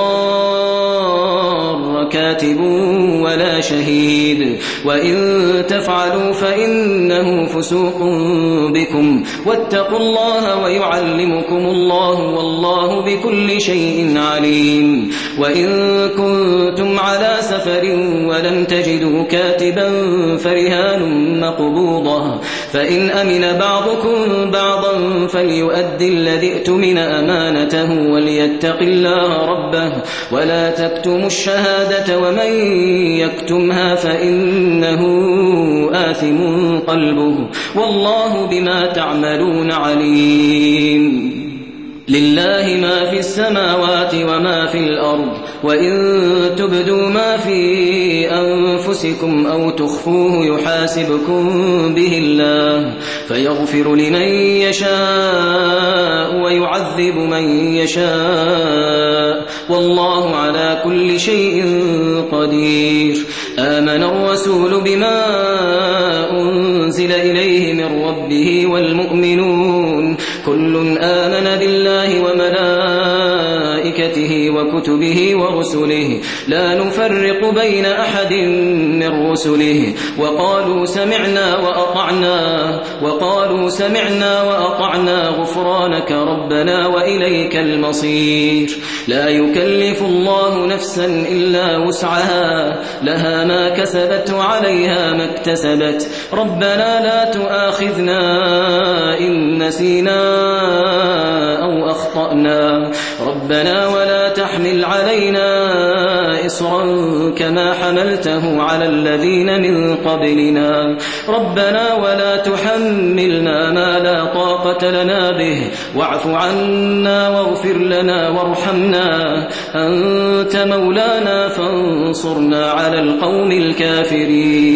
S2: يضار كاتب ولا شهيد وإن تفعلوا فإنه فسوق بكم واتقوا الله ويعلمكم الله والله بكل شيء عليم وإن كنتم على سفر ولم تجدوا كاتبا فرهان مقبوضة فإن أمن بعضكم بعضا فليؤدي الذي ائتمن أمانته وليتق الله ربه ولا تكتموا الشهادة ومن يكتمها فإنه آثم قلبه والله بما تعملون عليم لله ما في السماوات وما في الأرض وإن تبدوا ما في أنفسكم أو تخفوه يحاسبكم به الله فيغفر لمن يشاء ويعذب من يشاء والله على كل شيء قدير آمن الرسول بما أنزل إليه من ربه والمؤمنون كل آمن بالله وملائكته وملائكته وكتبه ورسله لا نفرق بين أحد من رسله وقالوا سمعنا وأطعنا غفرانك ربنا وإليك المصير. لا يكلف الله نفسا إلا وسعها لها ما كسبت وعليها ما اكتسبت ربنا لا تؤاخذنا إن نسينا أو أخطأنا ربنا ولا تحمل علينا إصرا كما حملته على الذين من قبلنا ربنا ولا تحملنا ما لا طاقة لنا به واعف عنا واغفر لنا وارحمنا أنت مولانا فانصرنا على القوم الكافرين.